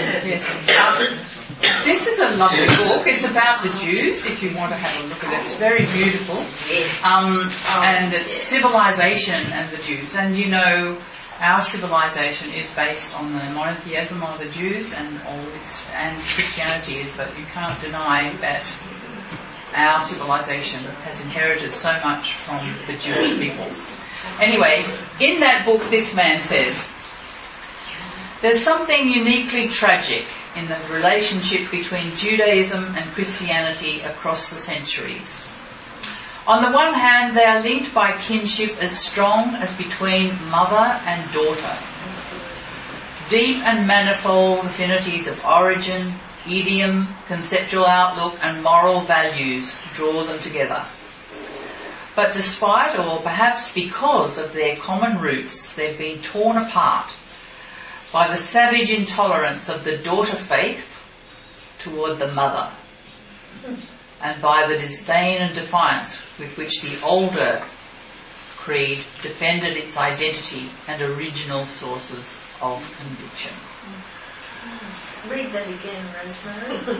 Speaker 1: This is a lovely book. It's about the Jews, if you want to have a look at it. It's very beautiful. And it's civilization and the Jews. And our civilization is based on the monotheism of the Jews and Christianity is, but you can't deny that our civilization has inherited so much from the Jewish people. Anyway, in that book this man says, "There's something uniquely tragic in the relationship between Judaism and Christianity across the centuries. On the one hand, they are linked by kinship as strong as between mother and daughter. Deep and manifold affinities of origin, idiom, conceptual outlook and moral values draw them together. But despite, or perhaps because of their common roots, they've been torn apart by the savage intolerance of the daughter faith toward the mother. and by the disdain and defiance with which the older creed defended its identity and original sources of conviction.
Speaker 2: Read that again, Rosemary.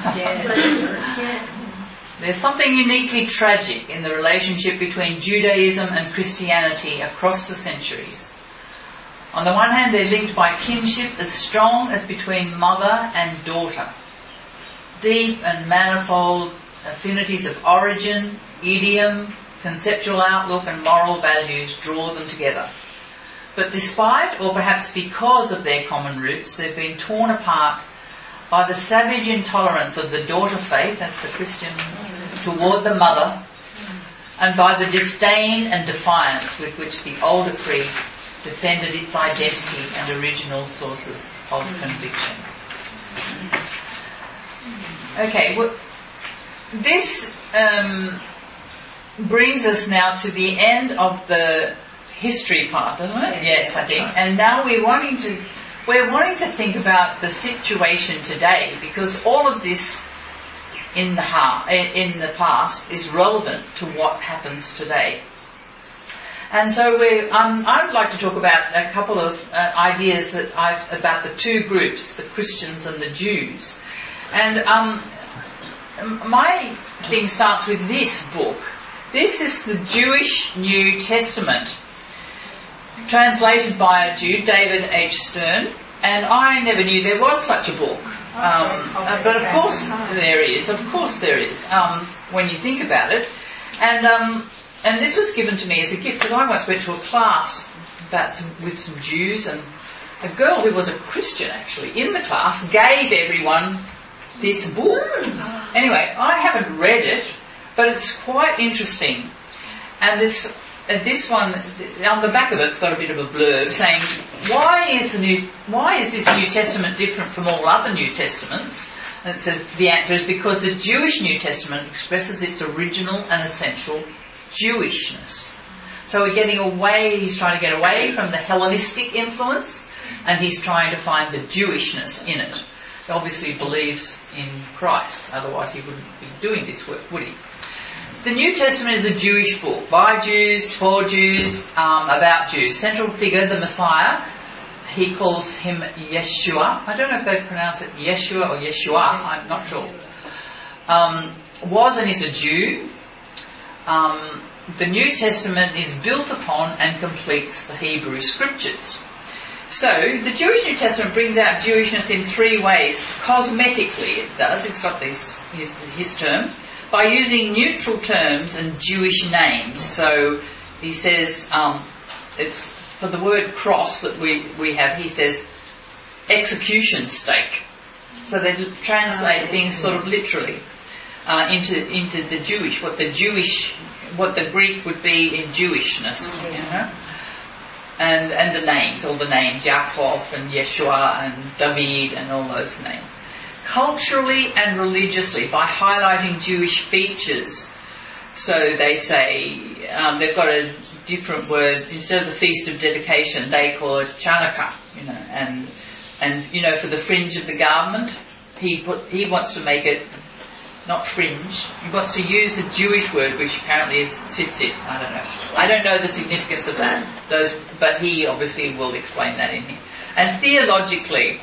Speaker 1: There's something uniquely tragic in the relationship between Judaism and Christianity across the centuries. On the one hand, they're linked by kinship as strong as between mother and daughter. Deep and manifold affinities of origin, idiom, conceptual outlook and moral values draw them together. But despite, or perhaps because of their common roots, they've been torn apart by the savage intolerance of the daughter faith, that's the Christian, toward the mother, and by the disdain and defiance with which the older creed defended its identity and original sources of conviction. Okay, well, this brings us now to the end of the history part, doesn't it? Yes, I think. And now we're wanting to think about the situation today, because all of this in the past is relevant to what happens today. And so I would like to talk about a couple of ideas about the two groups, the Christians and the Jews. And my thing starts with this book. This is the Jewish New Testament, translated by a Jew, David H. Stern, and I never knew there was such a book. But of course there is. Of course there is. When you think about it, and this was given to me as a gift because I once went to a class with some Jews, and a girl who was a Christian actually in the class gave everyone this book. Anyway, I haven't read it, but it's quite interesting. And this one, on the back of it's got a bit of a blurb saying, why is this New Testament different from all other New Testaments? And it says the answer is because the Jewish New Testament expresses its original and essential Jewishness. So he's trying to get away from the Hellenistic influence, and he's trying to find the Jewishness in it. He obviously believes in Christ, otherwise he wouldn't be doing this work, would he? The New Testament is a Jewish book, by Jews, for Jews, about Jews. Central figure, the Messiah, he calls him Yeshua. I don't know if they pronounce it Yeshua or Yeshua, I'm not sure. Was and is a Jew. The New Testament is built upon and completes the Hebrew Scriptures. So, the Jewish New Testament brings out Jewishness in three ways. Cosmetically it does, it's got his term, by using neutral terms and Jewish names. So, he says, it's for the word cross that we have, he says, execution stake. So they translate things sort of literally into the Jewish, what the Greek would be in Jewishness, you know. And the names, all the names, Yaakov and Yeshua and David and all those names. Culturally and religiously, by highlighting Jewish features. So they say, they've got a different word, instead of the Feast of Dedication, they call it Chanukah, you know, and you know, for the fringe of the garment, he wants to make it not fringe. He wants to use the Jewish word, which apparently is tzitzit. I don't know the significance of that. But he obviously will explain that in here. And theologically,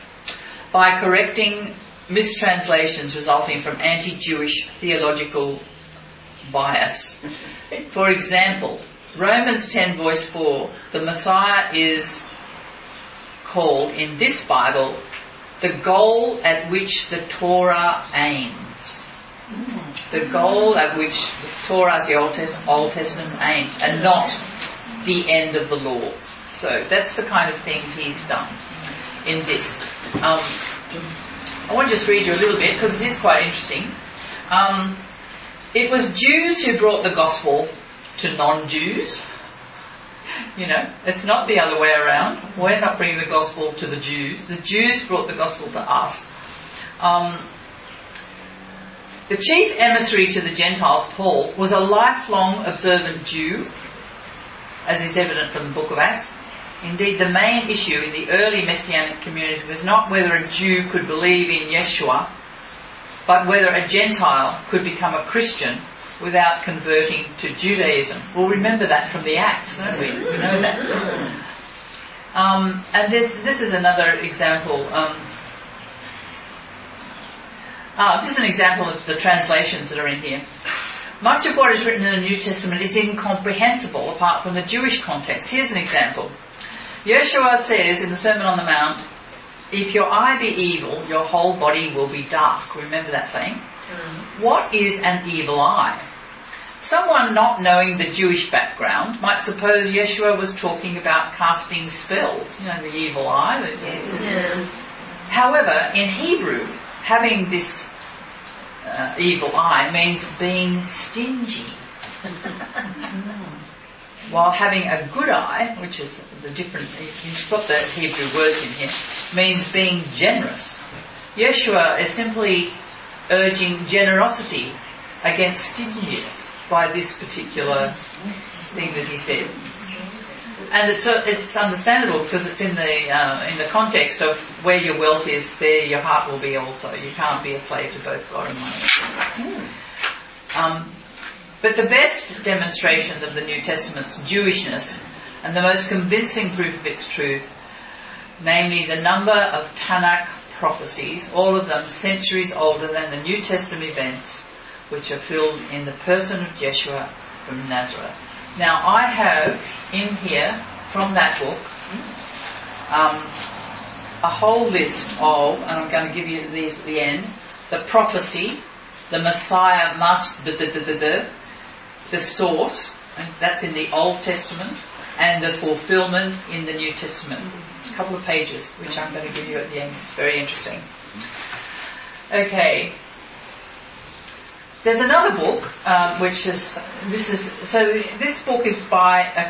Speaker 1: by correcting mistranslations resulting from anti-Jewish theological bias. For example, Romans 10 verse 4, the Messiah is called in this Bible the goal at which the Torah aims. The goal at which the Torah, the Old Testament aims, and not the end of the law. So that's the kind of things he's done in this. I want to just read you a little bit because it is quite interesting. It was Jews who brought the gospel to non-Jews. You know, it's not the other way around. We're not bringing the gospel to the Jews. The Jews brought the gospel to us. The chief emissary to the Gentiles, Paul, was a lifelong observant Jew, as is evident from the book of Acts. Indeed, the main issue in the early Messianic community was not whether a Jew could believe in Yeshua, but whether a Gentile could become a Christian without converting to Judaism. We'll remember that from the Acts, don't we? We know that. And this is another example. This is an example of the translations that are in here. Much of what is written in the New Testament is incomprehensible apart from the Jewish context. Here's an example. Yeshua says in the Sermon on the Mount, if your eye be evil, your whole body will be dark. Remember that saying? What is an evil eye? Someone not knowing the Jewish background might suppose Yeshua was talking about casting spells, the evil eye. However, in Hebrew, having this evil eye means being stingy. While having a good eye, which is the different, you've got the Hebrew words in here, means being generous. Yeshua is simply urging generosity against stinginess by this particular thing that he said. And it's understandable because it's in the context of where your wealth is, there your heart will be also. You can't be a slave to both God and money. But the best demonstration of the New Testament's Jewishness and the most convincing proof of its truth, namely the number of Tanakh prophecies, all of them centuries older than the New Testament events, which are filled in the person of Yeshua from Nazareth. Now I have in here, from that book, a whole list of, and I'm going to give you these at the end, the prophecy, the Messiah must, the source, and that's in the Old Testament, and the fulfillment in the New Testament. It's a couple of pages, which I'm going to give you at the end. It's very interesting. Okay. There's another book, this book is by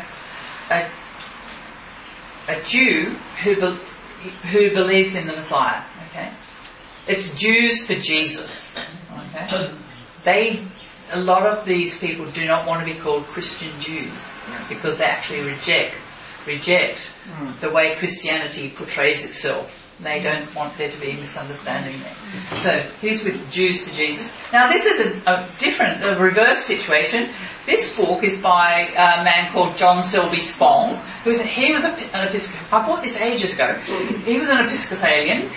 Speaker 1: a Jew who believes in the Messiah. Okay, it's Jews for Jesus. Okay, a lot of these people do not want to be called Christian Jews because they actually reject the way Christianity portrays itself. They don't want there to be a misunderstanding there. So he's with Jews for Jesus. Now this is a reverse situation. This book is by a man called John Selby Spong. He was an Episcopalian. I bought this ages ago. He was an Episcopalian,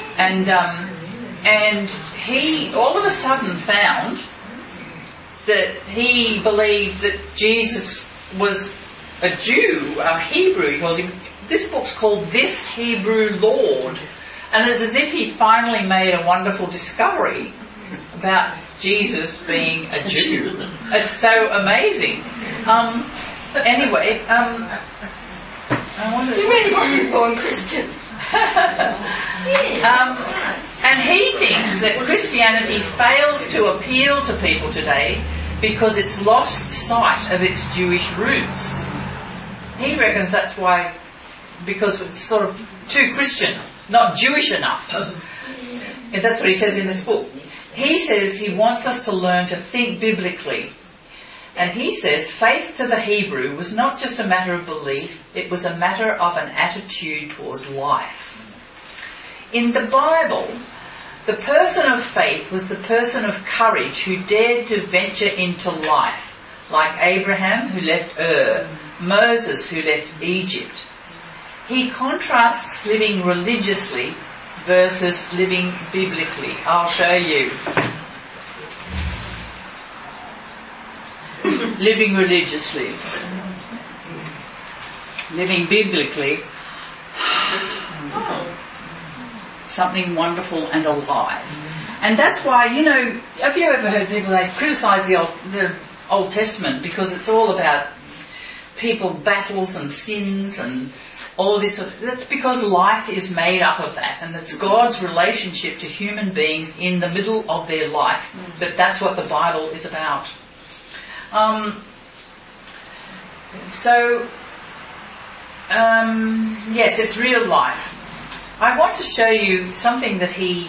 Speaker 1: and he all of a sudden found that he believed that Jesus was a Jew, a Hebrew. He calls him. This book's called This Hebrew Lord, and it's as if he finally made a wonderful discovery about Jesus being a Jew. It's so amazing. Anyway, I wonder.
Speaker 6: He really wasn't born Christian.
Speaker 1: And he thinks that Christianity fails to appeal to people today because it's lost sight of its Jewish roots. He reckons that's why. Because it's sort of too Christian, not Jewish enough. And that's what he says in this book. He says he wants us to learn to think biblically. And he says faith to the Hebrew was not just a matter of belief, it was a matter of an attitude toward life. In the Bible, the person of faith was the person of courage who dared to venture into life, like Abraham who left Ur, Moses who left Egypt. He contrasts living religiously versus living biblically. I'll show you. Living religiously. Living biblically. Something wonderful and alive. And that's why, have you ever heard people, they criticise the Old Testament because it's all about people, battles and sins and all this. That's because life is made up of that, and it's God's relationship to human beings in the middle of their life. But that's what the Bible is about. Yes, it's real life. I want to show you something that he,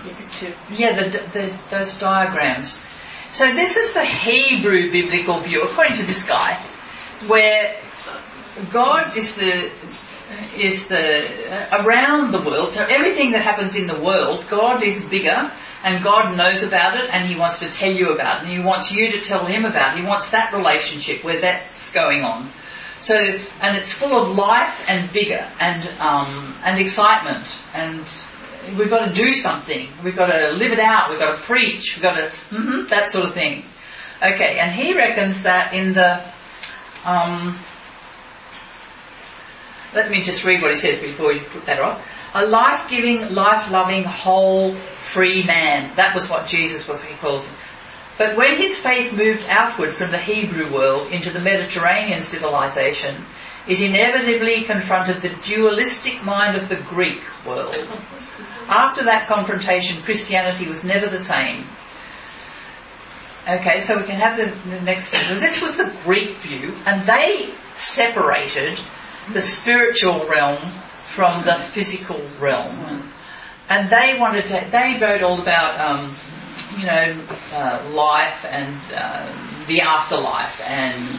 Speaker 1: those diagrams. So this is the Hebrew biblical view, according to this guy, where God is around the world. So everything that happens in the world, God is bigger And God knows about it, and He wants to tell you about it, and He wants you to tell Him about it. He wants that relationship where that's going on. So, and it's full of life and vigour and excitement, and we've got to do something. We've got to live it out. We've got to preach. We've got to that sort of thing. Okay, and he reckons that in the let me just read what he says before you put that on. A life-giving, life-loving, whole, free man. That was what Jesus was, he calls him. But when his faith moved outward from the Hebrew world into the Mediterranean civilization, it inevitably confronted the dualistic mind of the Greek world. After that confrontation, Christianity was never the same. Okay, so we can have the next thing. This was the Greek view, and they separated the spiritual realm from the physical realm. And they wrote all about, life and the afterlife, and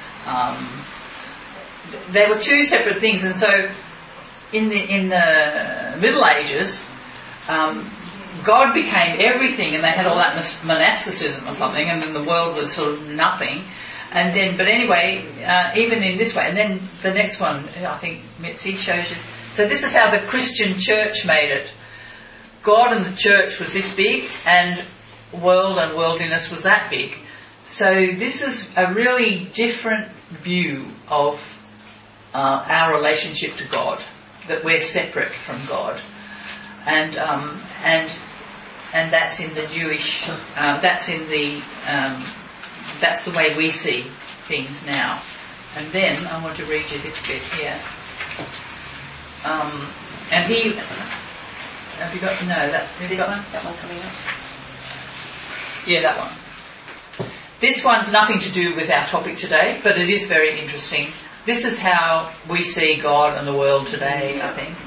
Speaker 1: there were two separate things. And so in the Middle Ages, God became everything, and they had all that monasticism or something, and then the world was sort of nothing. And then, but anyway, even in this way, and then the next one, I think Mitzi shows you. So this is how the Christian church made it. God and the church was this big, and world and worldliness was that big. So this is a really different view of our relationship to God, that we're separate from God, and that's in the Jewish. That's the way we see things now. And then I want to read you this bit here. And he. Have you got this one?
Speaker 3: That one coming up.
Speaker 1: Yeah, that one. This one's nothing to do with our topic today, but it is very interesting. This is how we see God and the world today, I think.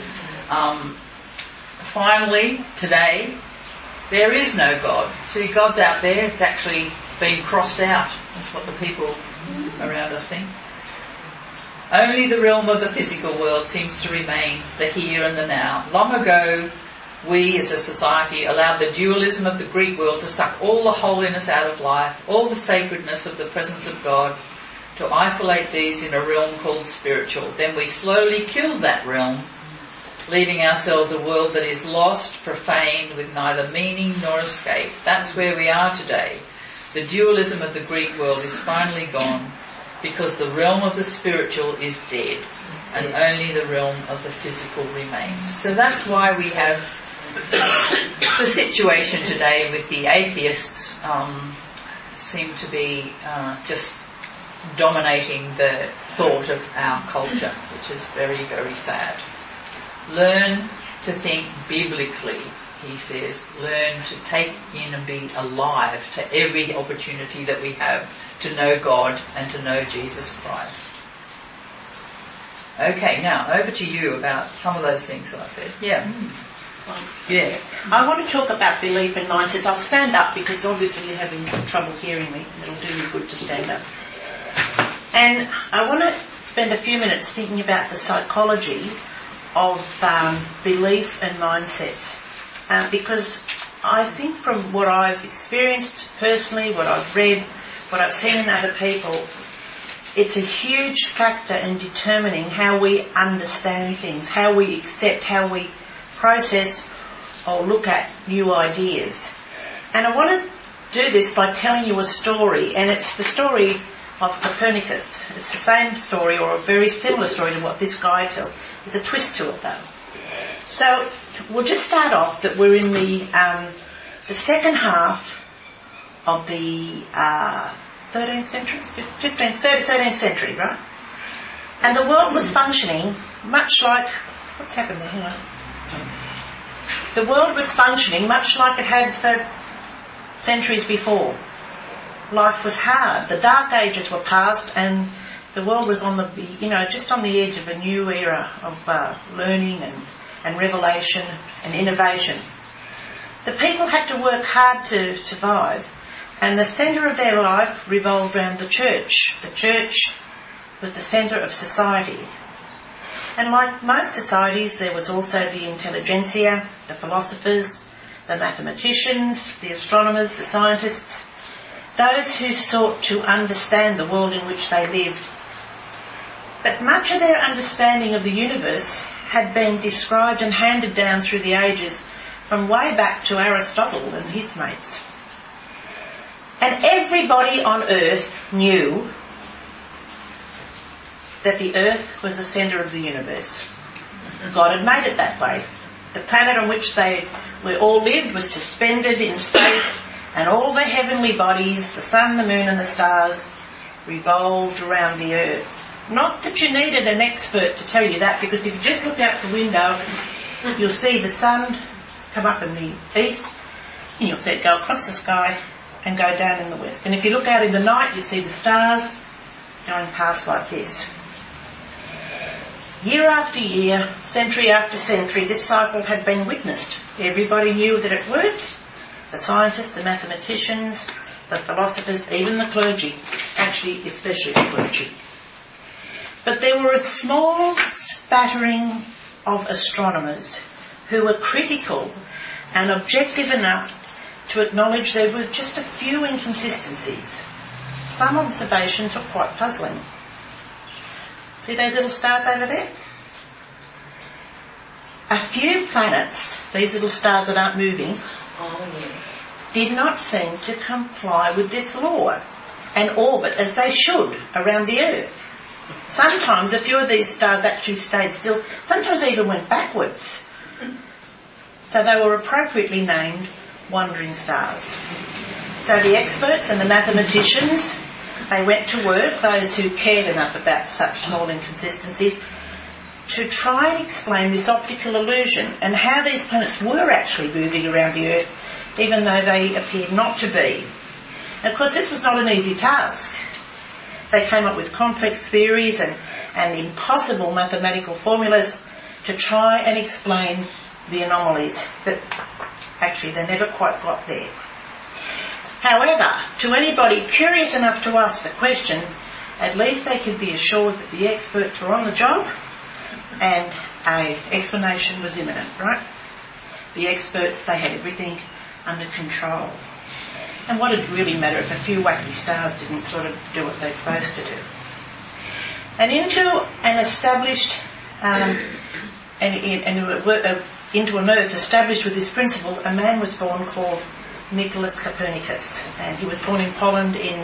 Speaker 1: Finally, today, there is no God. See, God's out there. It's actually been crossed out. That's what the people around us think. Only the realm of the physical world seems to remain the here and the now. Long ago, we as a society allowed the dualism of the Greek world to suck all the holiness out of life, all the sacredness of the presence of God, to isolate these in a realm called spiritual. Then we slowly killed that realm, leaving ourselves a world that is lost, profaned, with neither meaning nor escape. That's where we are today. The dualism of the Greek world is finally gone, because the realm of the spiritual is dead, and only the realm of the physical remains. So that's why we have the situation today with the atheists seem to be just dominating the thought of our culture, which is very, very sad. Learn to think biblically, he says. Learn to take in and be alive to every opportunity that we have to know God and to know Jesus Christ. Okay, now over to you about some of those things that I said. Yeah. Yeah.
Speaker 3: I want to talk about belief and mindsets. I'll stand up because obviously you're having trouble hearing me. It'll do you good to stand up. And I want to spend a few minutes thinking about the psychology of belief and mindsets. Because I think from what I've experienced personally, what I've read, what I've seen in other people, it's a huge factor in determining how we understand things, how we accept, how we process or look at new ideas. And I want to do this by telling you a story, and it's the story of Copernicus. It's the same story, or a very similar story to what this guy tells. There's a twist to it though. So we'll just start off that we're in the second half of the 13th century, 13th century, right? And the world was functioning much like, what's happened there, hang on. The world was functioning much like it had for centuries before. Life was hard. The dark ages were past and the world was on the, just on the edge of a new era of learning and revelation and innovation. The people had to work hard to survive, and the centre of their life revolved around the church. The church was the centre of society. And like most societies, there was also the intelligentsia, the philosophers, the mathematicians, the astronomers, the scientists, those who sought to understand the world in which they lived. But much of their understanding of the universe had been described and handed down through the ages from way back to Aristotle and his mates. And everybody on earth knew that the earth was the centre of the universe. God had made it that way. The planet on which they all lived was suspended in space, and all the heavenly bodies, the sun, the moon and the stars, revolved around the earth. Not that you needed an expert to tell you that, because if you just look out the window, you'll see the sun come up in the east, and you'll see it go across the sky and go down in the west. And if you look out in the night, you see the stars going past like this. Year after year, century after century, this cycle had been witnessed. Everybody knew that it worked. The scientists, the mathematicians, the philosophers, even the clergy. Actually, especially the clergy. But there were a small spattering of astronomers who were critical and objective enough to acknowledge there were just a few inconsistencies. Some observations were quite puzzling. See those little stars over there? A few planets, these little stars that aren't moving, did not seem to comply with this law and orbit as they should around the Earth. Sometimes a few of these stars actually stayed still, sometimes they even went backwards. So they were appropriately named wandering stars. So the experts and the mathematicians, they went to work, those who cared enough about such small inconsistencies, to try and explain this optical illusion and how these planets were actually moving around the Earth, even though they appeared not to be. And of course, this was not an easy task. They came up with complex theories and impossible mathematical formulas to try and explain the anomalies, but actually they never quite got there. However, to anybody curious enough to ask the question, at least they could be assured that the experts were on the job and an explanation was imminent, right? The experts, they had everything under control. And what did it really matter if a few wacky stars didn't sort of do what they're supposed to do? And into an established, into an earth established with this principle, a man was born called Nicholas Copernicus, and he was born in Poland in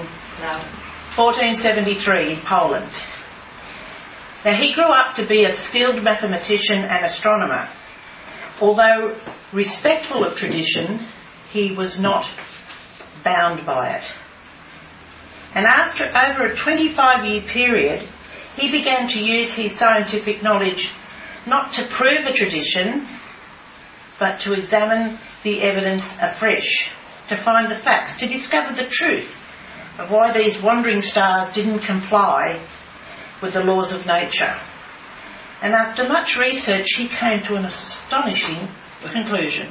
Speaker 3: 1473 in Poland. Now he grew up to be a skilled mathematician and astronomer. Although respectful of tradition, he was not bound by it. And after over a 25-year period, he began to use his scientific knowledge not to prove a tradition, but to examine the evidence afresh, to find the facts, to discover the truth of why these wandering stars didn't comply with the laws of nature. And after much research, he came to an astonishing conclusion.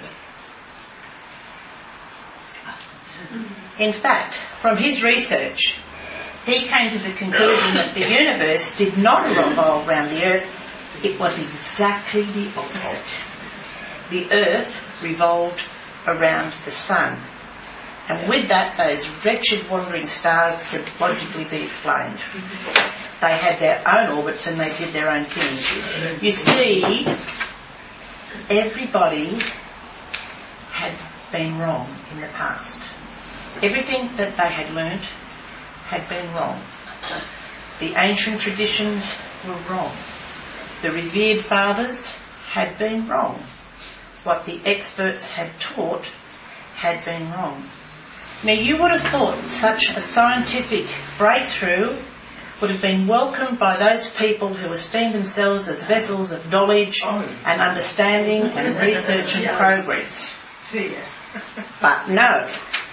Speaker 3: In fact, from his research, he came to the conclusion that the universe did not revolve around the Earth. It was exactly the opposite. The Earth revolved around the sun. And with that, those wretched wandering stars could logically be explained. They had their own orbits and they did their own things. You see, everybody had been wrong in the past. Everything that they had learnt had been wrong. The ancient traditions were wrong. The revered fathers had been wrong. What the experts had taught had been wrong. Now you would have thought such a scientific breakthrough would have been welcomed by those people who esteem themselves as vessels of knowledge and understanding and research and progress. But no.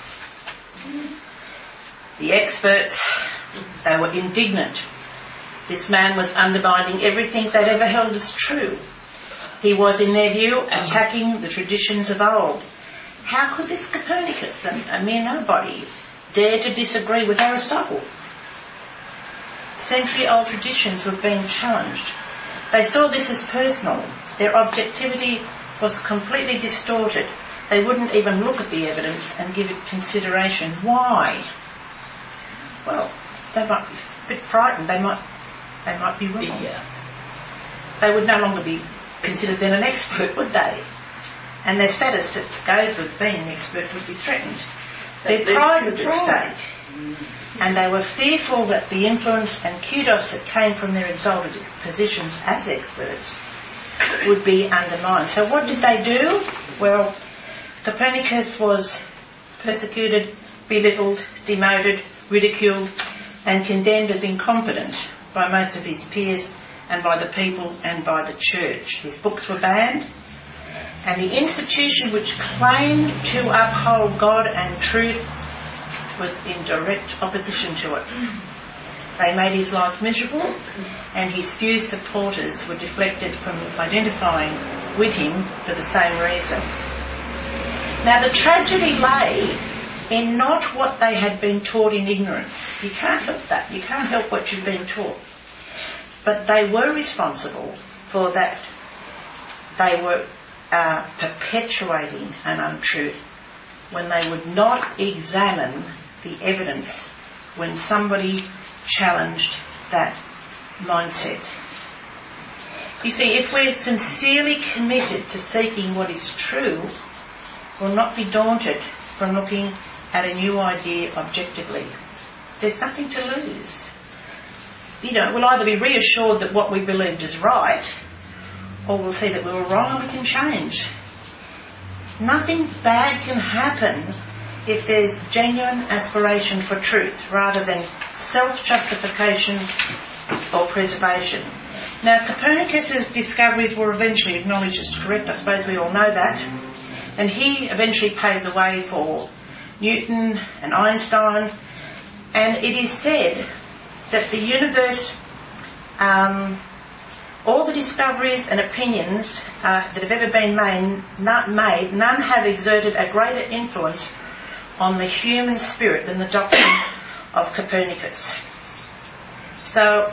Speaker 3: The experts, they were indignant. This man was undermining everything they'd ever held as true. He was, in their view, attacking the traditions of old. How could this Copernicus, a mere nobody, dare to disagree with Aristotle? Century-old traditions were being challenged. They saw this as personal. Their objectivity was completely distorted. They wouldn't even look at the evidence and give it consideration. Why? Well, they might be a bit frightened. They might be wrong.
Speaker 1: Yeah.
Speaker 3: They would no longer be considered then an expert, would they? And their status that goes with being an expert would be threatened. Their pride would be at stake. And they were fearful that the influence and kudos that came from their exalted positions as experts would be undermined. So what did they do? Well, Copernicus was persecuted, belittled, demoted, ridiculed and condemned as incompetent by most of his peers and by the people and by the church. His books were banned, and the institution which claimed to uphold God and truth was in direct opposition to it. They made his life miserable, and his few supporters were deflected from identifying with him for the same reason. Now the tragedy lay in not what they had been taught in ignorance. You can't help that. You can't help what you've been taught. But they were responsible for that. They were perpetuating an untruth when they would not examine the evidence when somebody challenged that mindset. You see, if we're sincerely committed to seeking what is true, we'll not be daunted from looking at a new idea objectively. There's nothing to lose. We'll either be reassured that what we believed is right, or we'll see that we were wrong and we can change. Nothing bad can happen if there's genuine aspiration for truth rather than self-justification or preservation. Now, Copernicus's discoveries were eventually acknowledged as correct. I suppose we all know that. And he eventually paved the way for Newton and Einstein. And it is said that the universe, all the discoveries and opinions that have ever been made, none have exerted a greater influence on the human spirit than the doctrine of Copernicus. So,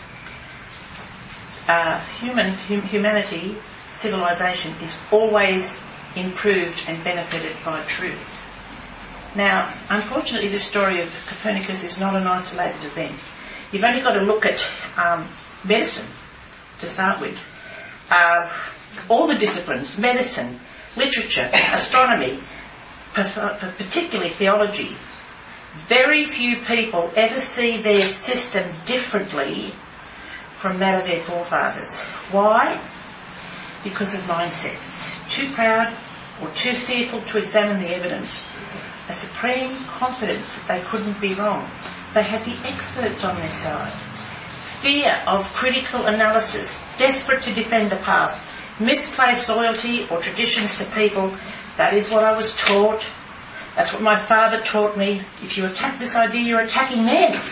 Speaker 3: humanity, civilization, is always improved and benefited by truth. Now, unfortunately, this story of Copernicus is not an isolated event. You've only got to look at medicine to start with. All the disciplines, medicine, literature, astronomy, particularly theology, very few people ever see their system differently from that of their forefathers. Why? Because of mindsets. Too proud or too fearful to examine the evidence. A supreme confidence that they couldn't be wrong. They had the experts on their side. Fear of critical analysis, desperate to defend the past, misplaced loyalty or traditions to people. That is what I was taught. That's what my father taught me. If you attack this idea, you're attacking them.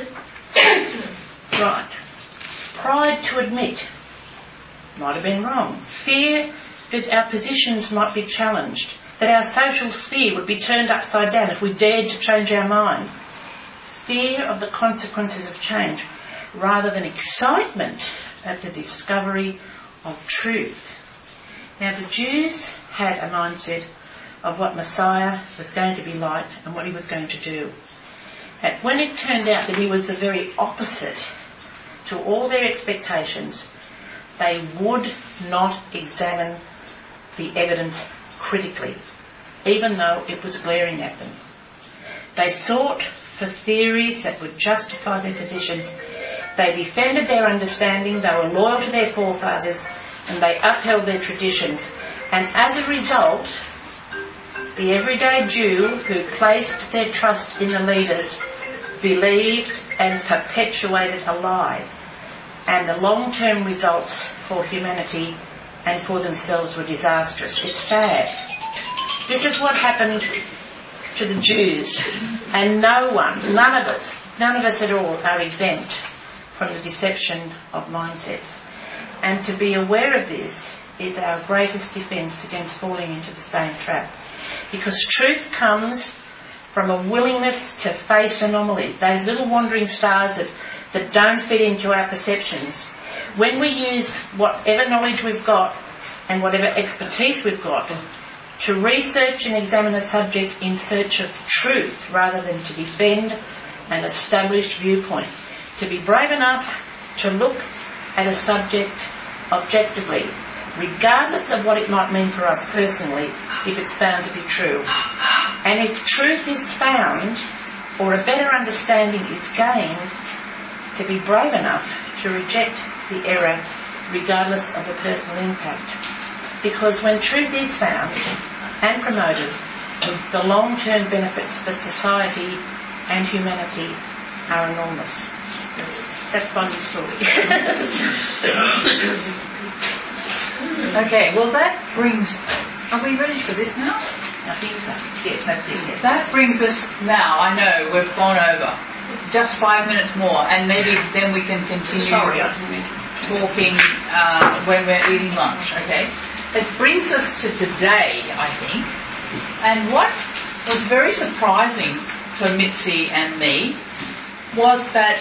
Speaker 3: Right. Pride to admit. Might have been wrong. Fear that our positions might be challenged. That our social sphere would be turned upside down if we dared to change our mind. Fear of the consequences of change rather than excitement at the discovery of truth. Now the Jews had a mindset of what Messiah was going to be like and what he was going to do. And when it turned out that he was the very opposite to all their expectations, they would not examine the evidence critically, even though it was glaring at them. They sought for theories that would justify their positions. They defended their understanding, they were loyal to their forefathers, and they upheld their traditions. And as a result, the everyday Jew who placed their trust in the leaders believed and perpetuated a lie. And the long-term results for humanity and for themselves were disastrous. It's sad. This is what happened to the Jews. And none of us at all are exempt from the deception of mindsets. And to be aware of this is our greatest defence against falling into the same trap. Because truth comes from a willingness to face anomalies, those little wandering stars that don't fit into our perceptions. When we use whatever knowledge we've got and whatever expertise we've got to research and examine a subject in search of truth rather than to defend an established viewpoint, to be brave enough to look at a subject objectively, regardless of what it might mean for us personally, if it's found to be true. And if truth is found, or a better understanding is gained, to be brave enough to reject the error regardless of the personal impact. Because when truth is found and promoted, the long-term benefits for society and humanity are enormous. So that's my new story.
Speaker 1: Okay, well that brings... Are we ready for this now?
Speaker 3: I think so. Yes, that's it. Yes.
Speaker 1: That brings us now, I know, we've gone over. Just 5 minutes more, and maybe then we can continue talking when we're eating lunch, okay? It brings us to today, I think. And what was very surprising for Mitzi and me was that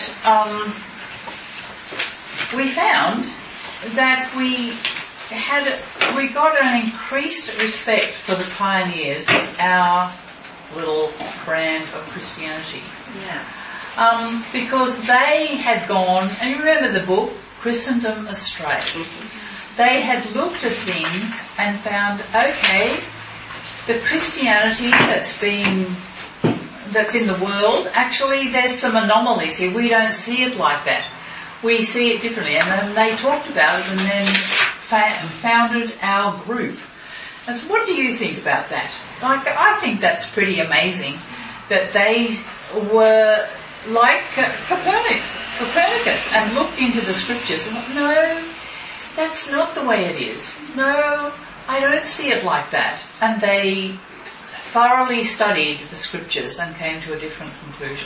Speaker 1: we found that we got an increased respect for the pioneers of our little brand of Christianity.
Speaker 3: Yeah.
Speaker 1: Because they had gone, and you remember the book, Christendom Astray. They had looked at things and found, okay, the Christianity that's in the world, actually there's some anomalies here. We don't see it like that. We see it differently. And then they talked about it and then founded our group. And so what do you think about that? Like, I think that's pretty amazing that they were like Copernicus and looked into the scriptures and went, no, that's not the way it is. No, I don't see it like that. And they thoroughly studied the scriptures and came to a different conclusion.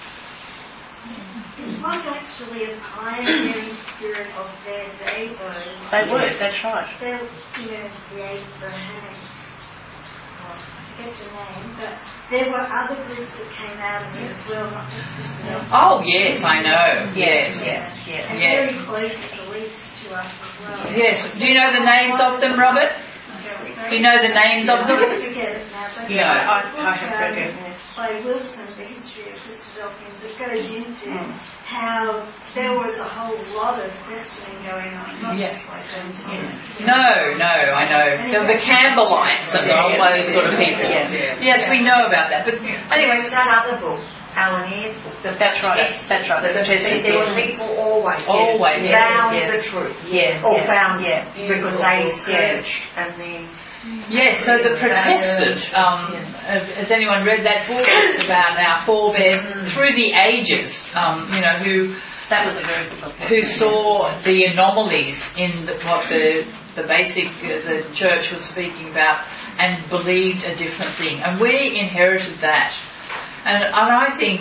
Speaker 7: This was actually a pioneering spirit of their day, though.
Speaker 3: They were, that's right.
Speaker 7: They were, the Abrahamic, I forget the name, but there were other groups that came out of it as well, not just Christianity.
Speaker 1: Oh, yes, I know. Yes.
Speaker 7: And very close beliefs to us as well.
Speaker 1: Yes. Do you know the names of them, Robert? Do you know the names of them?
Speaker 7: I forget it now, but
Speaker 3: I have read it.
Speaker 7: by Wilson, the history of Christadelphians, it goes into how there was a whole lot of questioning going on, not just like those ones.
Speaker 1: No, I know. There were the Campbellites and all those sort of people. Yes, we know about that. But anyway,
Speaker 2: It's that other book, Alan Ayre's book.
Speaker 3: That's right. That's right.
Speaker 2: There were people always found the truth. Found because they searched and then...
Speaker 1: yes, so the protested, has anyone read that book? It's about our forebears through the ages,
Speaker 3: That was a very good book.
Speaker 1: who saw the anomalies in what the basic the church was speaking about and believed a different thing. And we inherited that. And I think,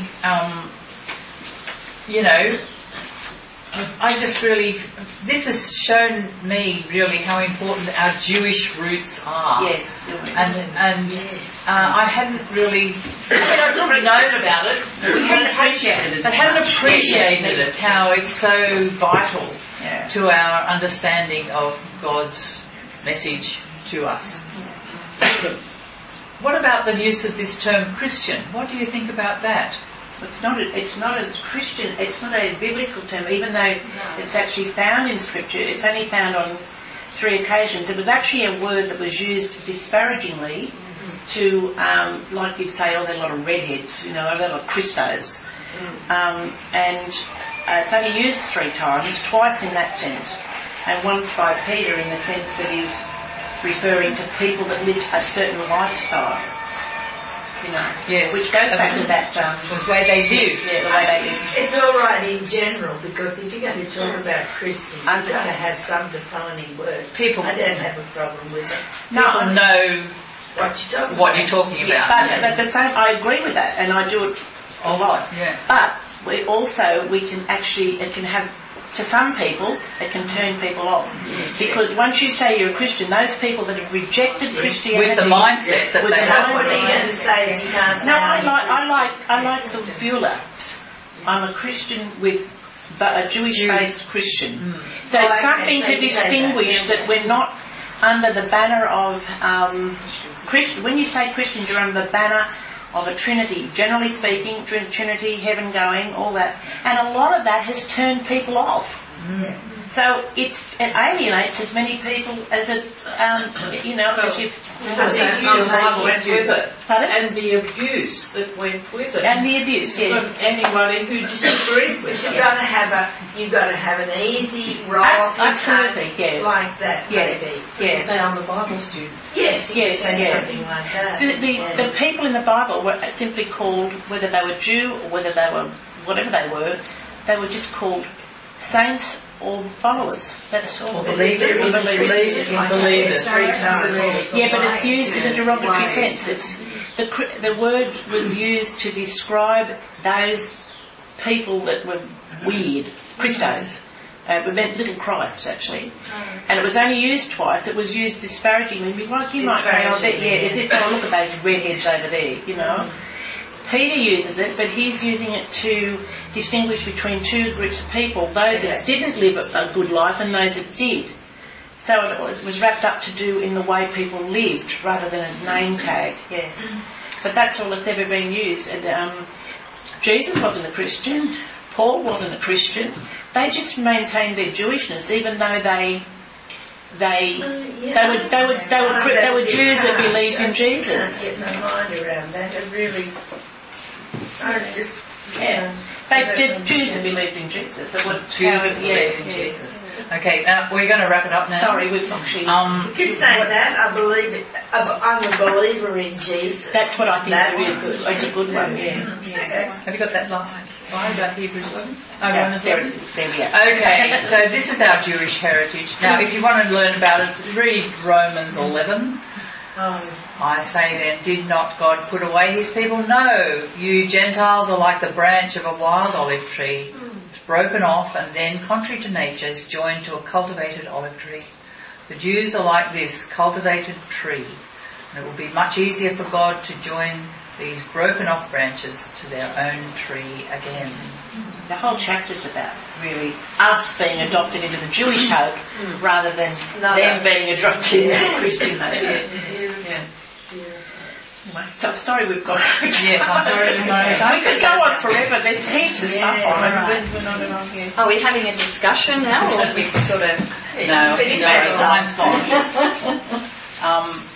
Speaker 1: I just really, this has shown me really how important our Jewish roots are.
Speaker 3: Yes.
Speaker 1: And I hadn't really, I'd sort of known about it. I hadn't appreciated it, how it's so vital to our understanding of God's message to us. What about the use of this term Christian? What do you think about that?
Speaker 3: It's not a Christian, it's not a biblical term, even though it's actually found in Scripture. It's only found on 3 occasions. It was actually a word that was used disparagingly to, like you'd say, they're a lot of redheads, they're a lot of Christos. And it's only used 3 times, twice in that sense, and once by Peter in the sense that he's referring to people that lived a certain lifestyle.
Speaker 1: Yes.
Speaker 3: Which goes back to that
Speaker 1: was where they lived.
Speaker 3: Yeah, the way they lived.
Speaker 2: It's all right in general, because if you're going to talk about Christians, you've got to have some defining word. I don't have a problem with it.
Speaker 1: People know
Speaker 2: what
Speaker 1: you're talking about.
Speaker 3: But the same, I agree with that, and I do it a lot.
Speaker 1: Yeah.
Speaker 3: But it can have, to some people, it can turn people off. Because once you say you're a Christian, those people that have rejected Christianity...
Speaker 1: With the mindset that they have.
Speaker 2: What are you going to say if you can't say
Speaker 3: I like the Beulah. I'm a Christian but a Jewish-based Christian. So it's something to distinguish that we're not... under the banner of Christian. When you say Christians, you're under the banner of a Trinity. Generally speaking, Trinity, heaven going, all that. And a lot of that has turned people off. So it alienates as many people as it, as you...
Speaker 5: the Bible went with it.
Speaker 3: Pardon?
Speaker 5: And the abuse that went with it.
Speaker 3: And the abuse, yeah.
Speaker 5: From anybody who disagreed with it.
Speaker 2: You've got to have an easy roll.
Speaker 3: Absolutely, yeah.
Speaker 2: Like that, maybe.
Speaker 3: Yeah.
Speaker 5: Say I'm a Bible student.
Speaker 2: Yes,
Speaker 3: something
Speaker 2: like that.
Speaker 3: The people in the Bible were simply called, whether they were Jew or whether they were whatever they were just called saints or followers. That's all.
Speaker 5: Or believers. Believers.
Speaker 3: Yeah, but it's used in a derogatory sense. It's the word was used to describe those people that were weird, Christos. It meant little Christ, actually. And it was only used twice. It was used disparagingly. Like you might say, as if, look at those redheads over there, you know. Peter uses it, but he's using it to distinguish between two groups of people, those that didn't live a good life and those that did. So it was wrapped up to do in the way people lived rather than a name tag, yeah. But that's all that's ever been used. And Jesus wasn't a Christian. Paul wasn't a Christian. They just maintained their Jewishness, even though they were Jews that believed in Jesus.
Speaker 2: Get my mind around that. It really,
Speaker 3: they Jews that believed in Jesus.
Speaker 1: Jews that believed in Jesus. Okay, we're going to wrap it up now.
Speaker 3: Sorry, we've actually...
Speaker 2: You can say that. I'm a believer in Jesus.
Speaker 3: That's what I think it's a good one, yeah.
Speaker 2: Okay.
Speaker 1: Have you got that last slide about Hebrews 11?
Speaker 3: There we go.
Speaker 1: Okay, so this is our Jewish heritage. Now, if you want to learn about it, read Romans 11. I say then, did not God put away his people? No, you Gentiles are like the branch of a wild olive tree. It's broken off and then, contrary to nature, is joined to a cultivated olive tree. The Jews are like this cultivated tree, and it will be much easier for God to join these broken off branches to their own tree again.
Speaker 3: The whole chapter's about really us being adopted into the Jewish hope rather than them being adopted into the Christian hope. Yeah. So I'm sorry we've got...
Speaker 1: I'm sorry we've got...
Speaker 3: We could go on forever. There's heaps of stuff on it.
Speaker 4: Are we having a discussion now, or are we sort of...
Speaker 1: No, science gone.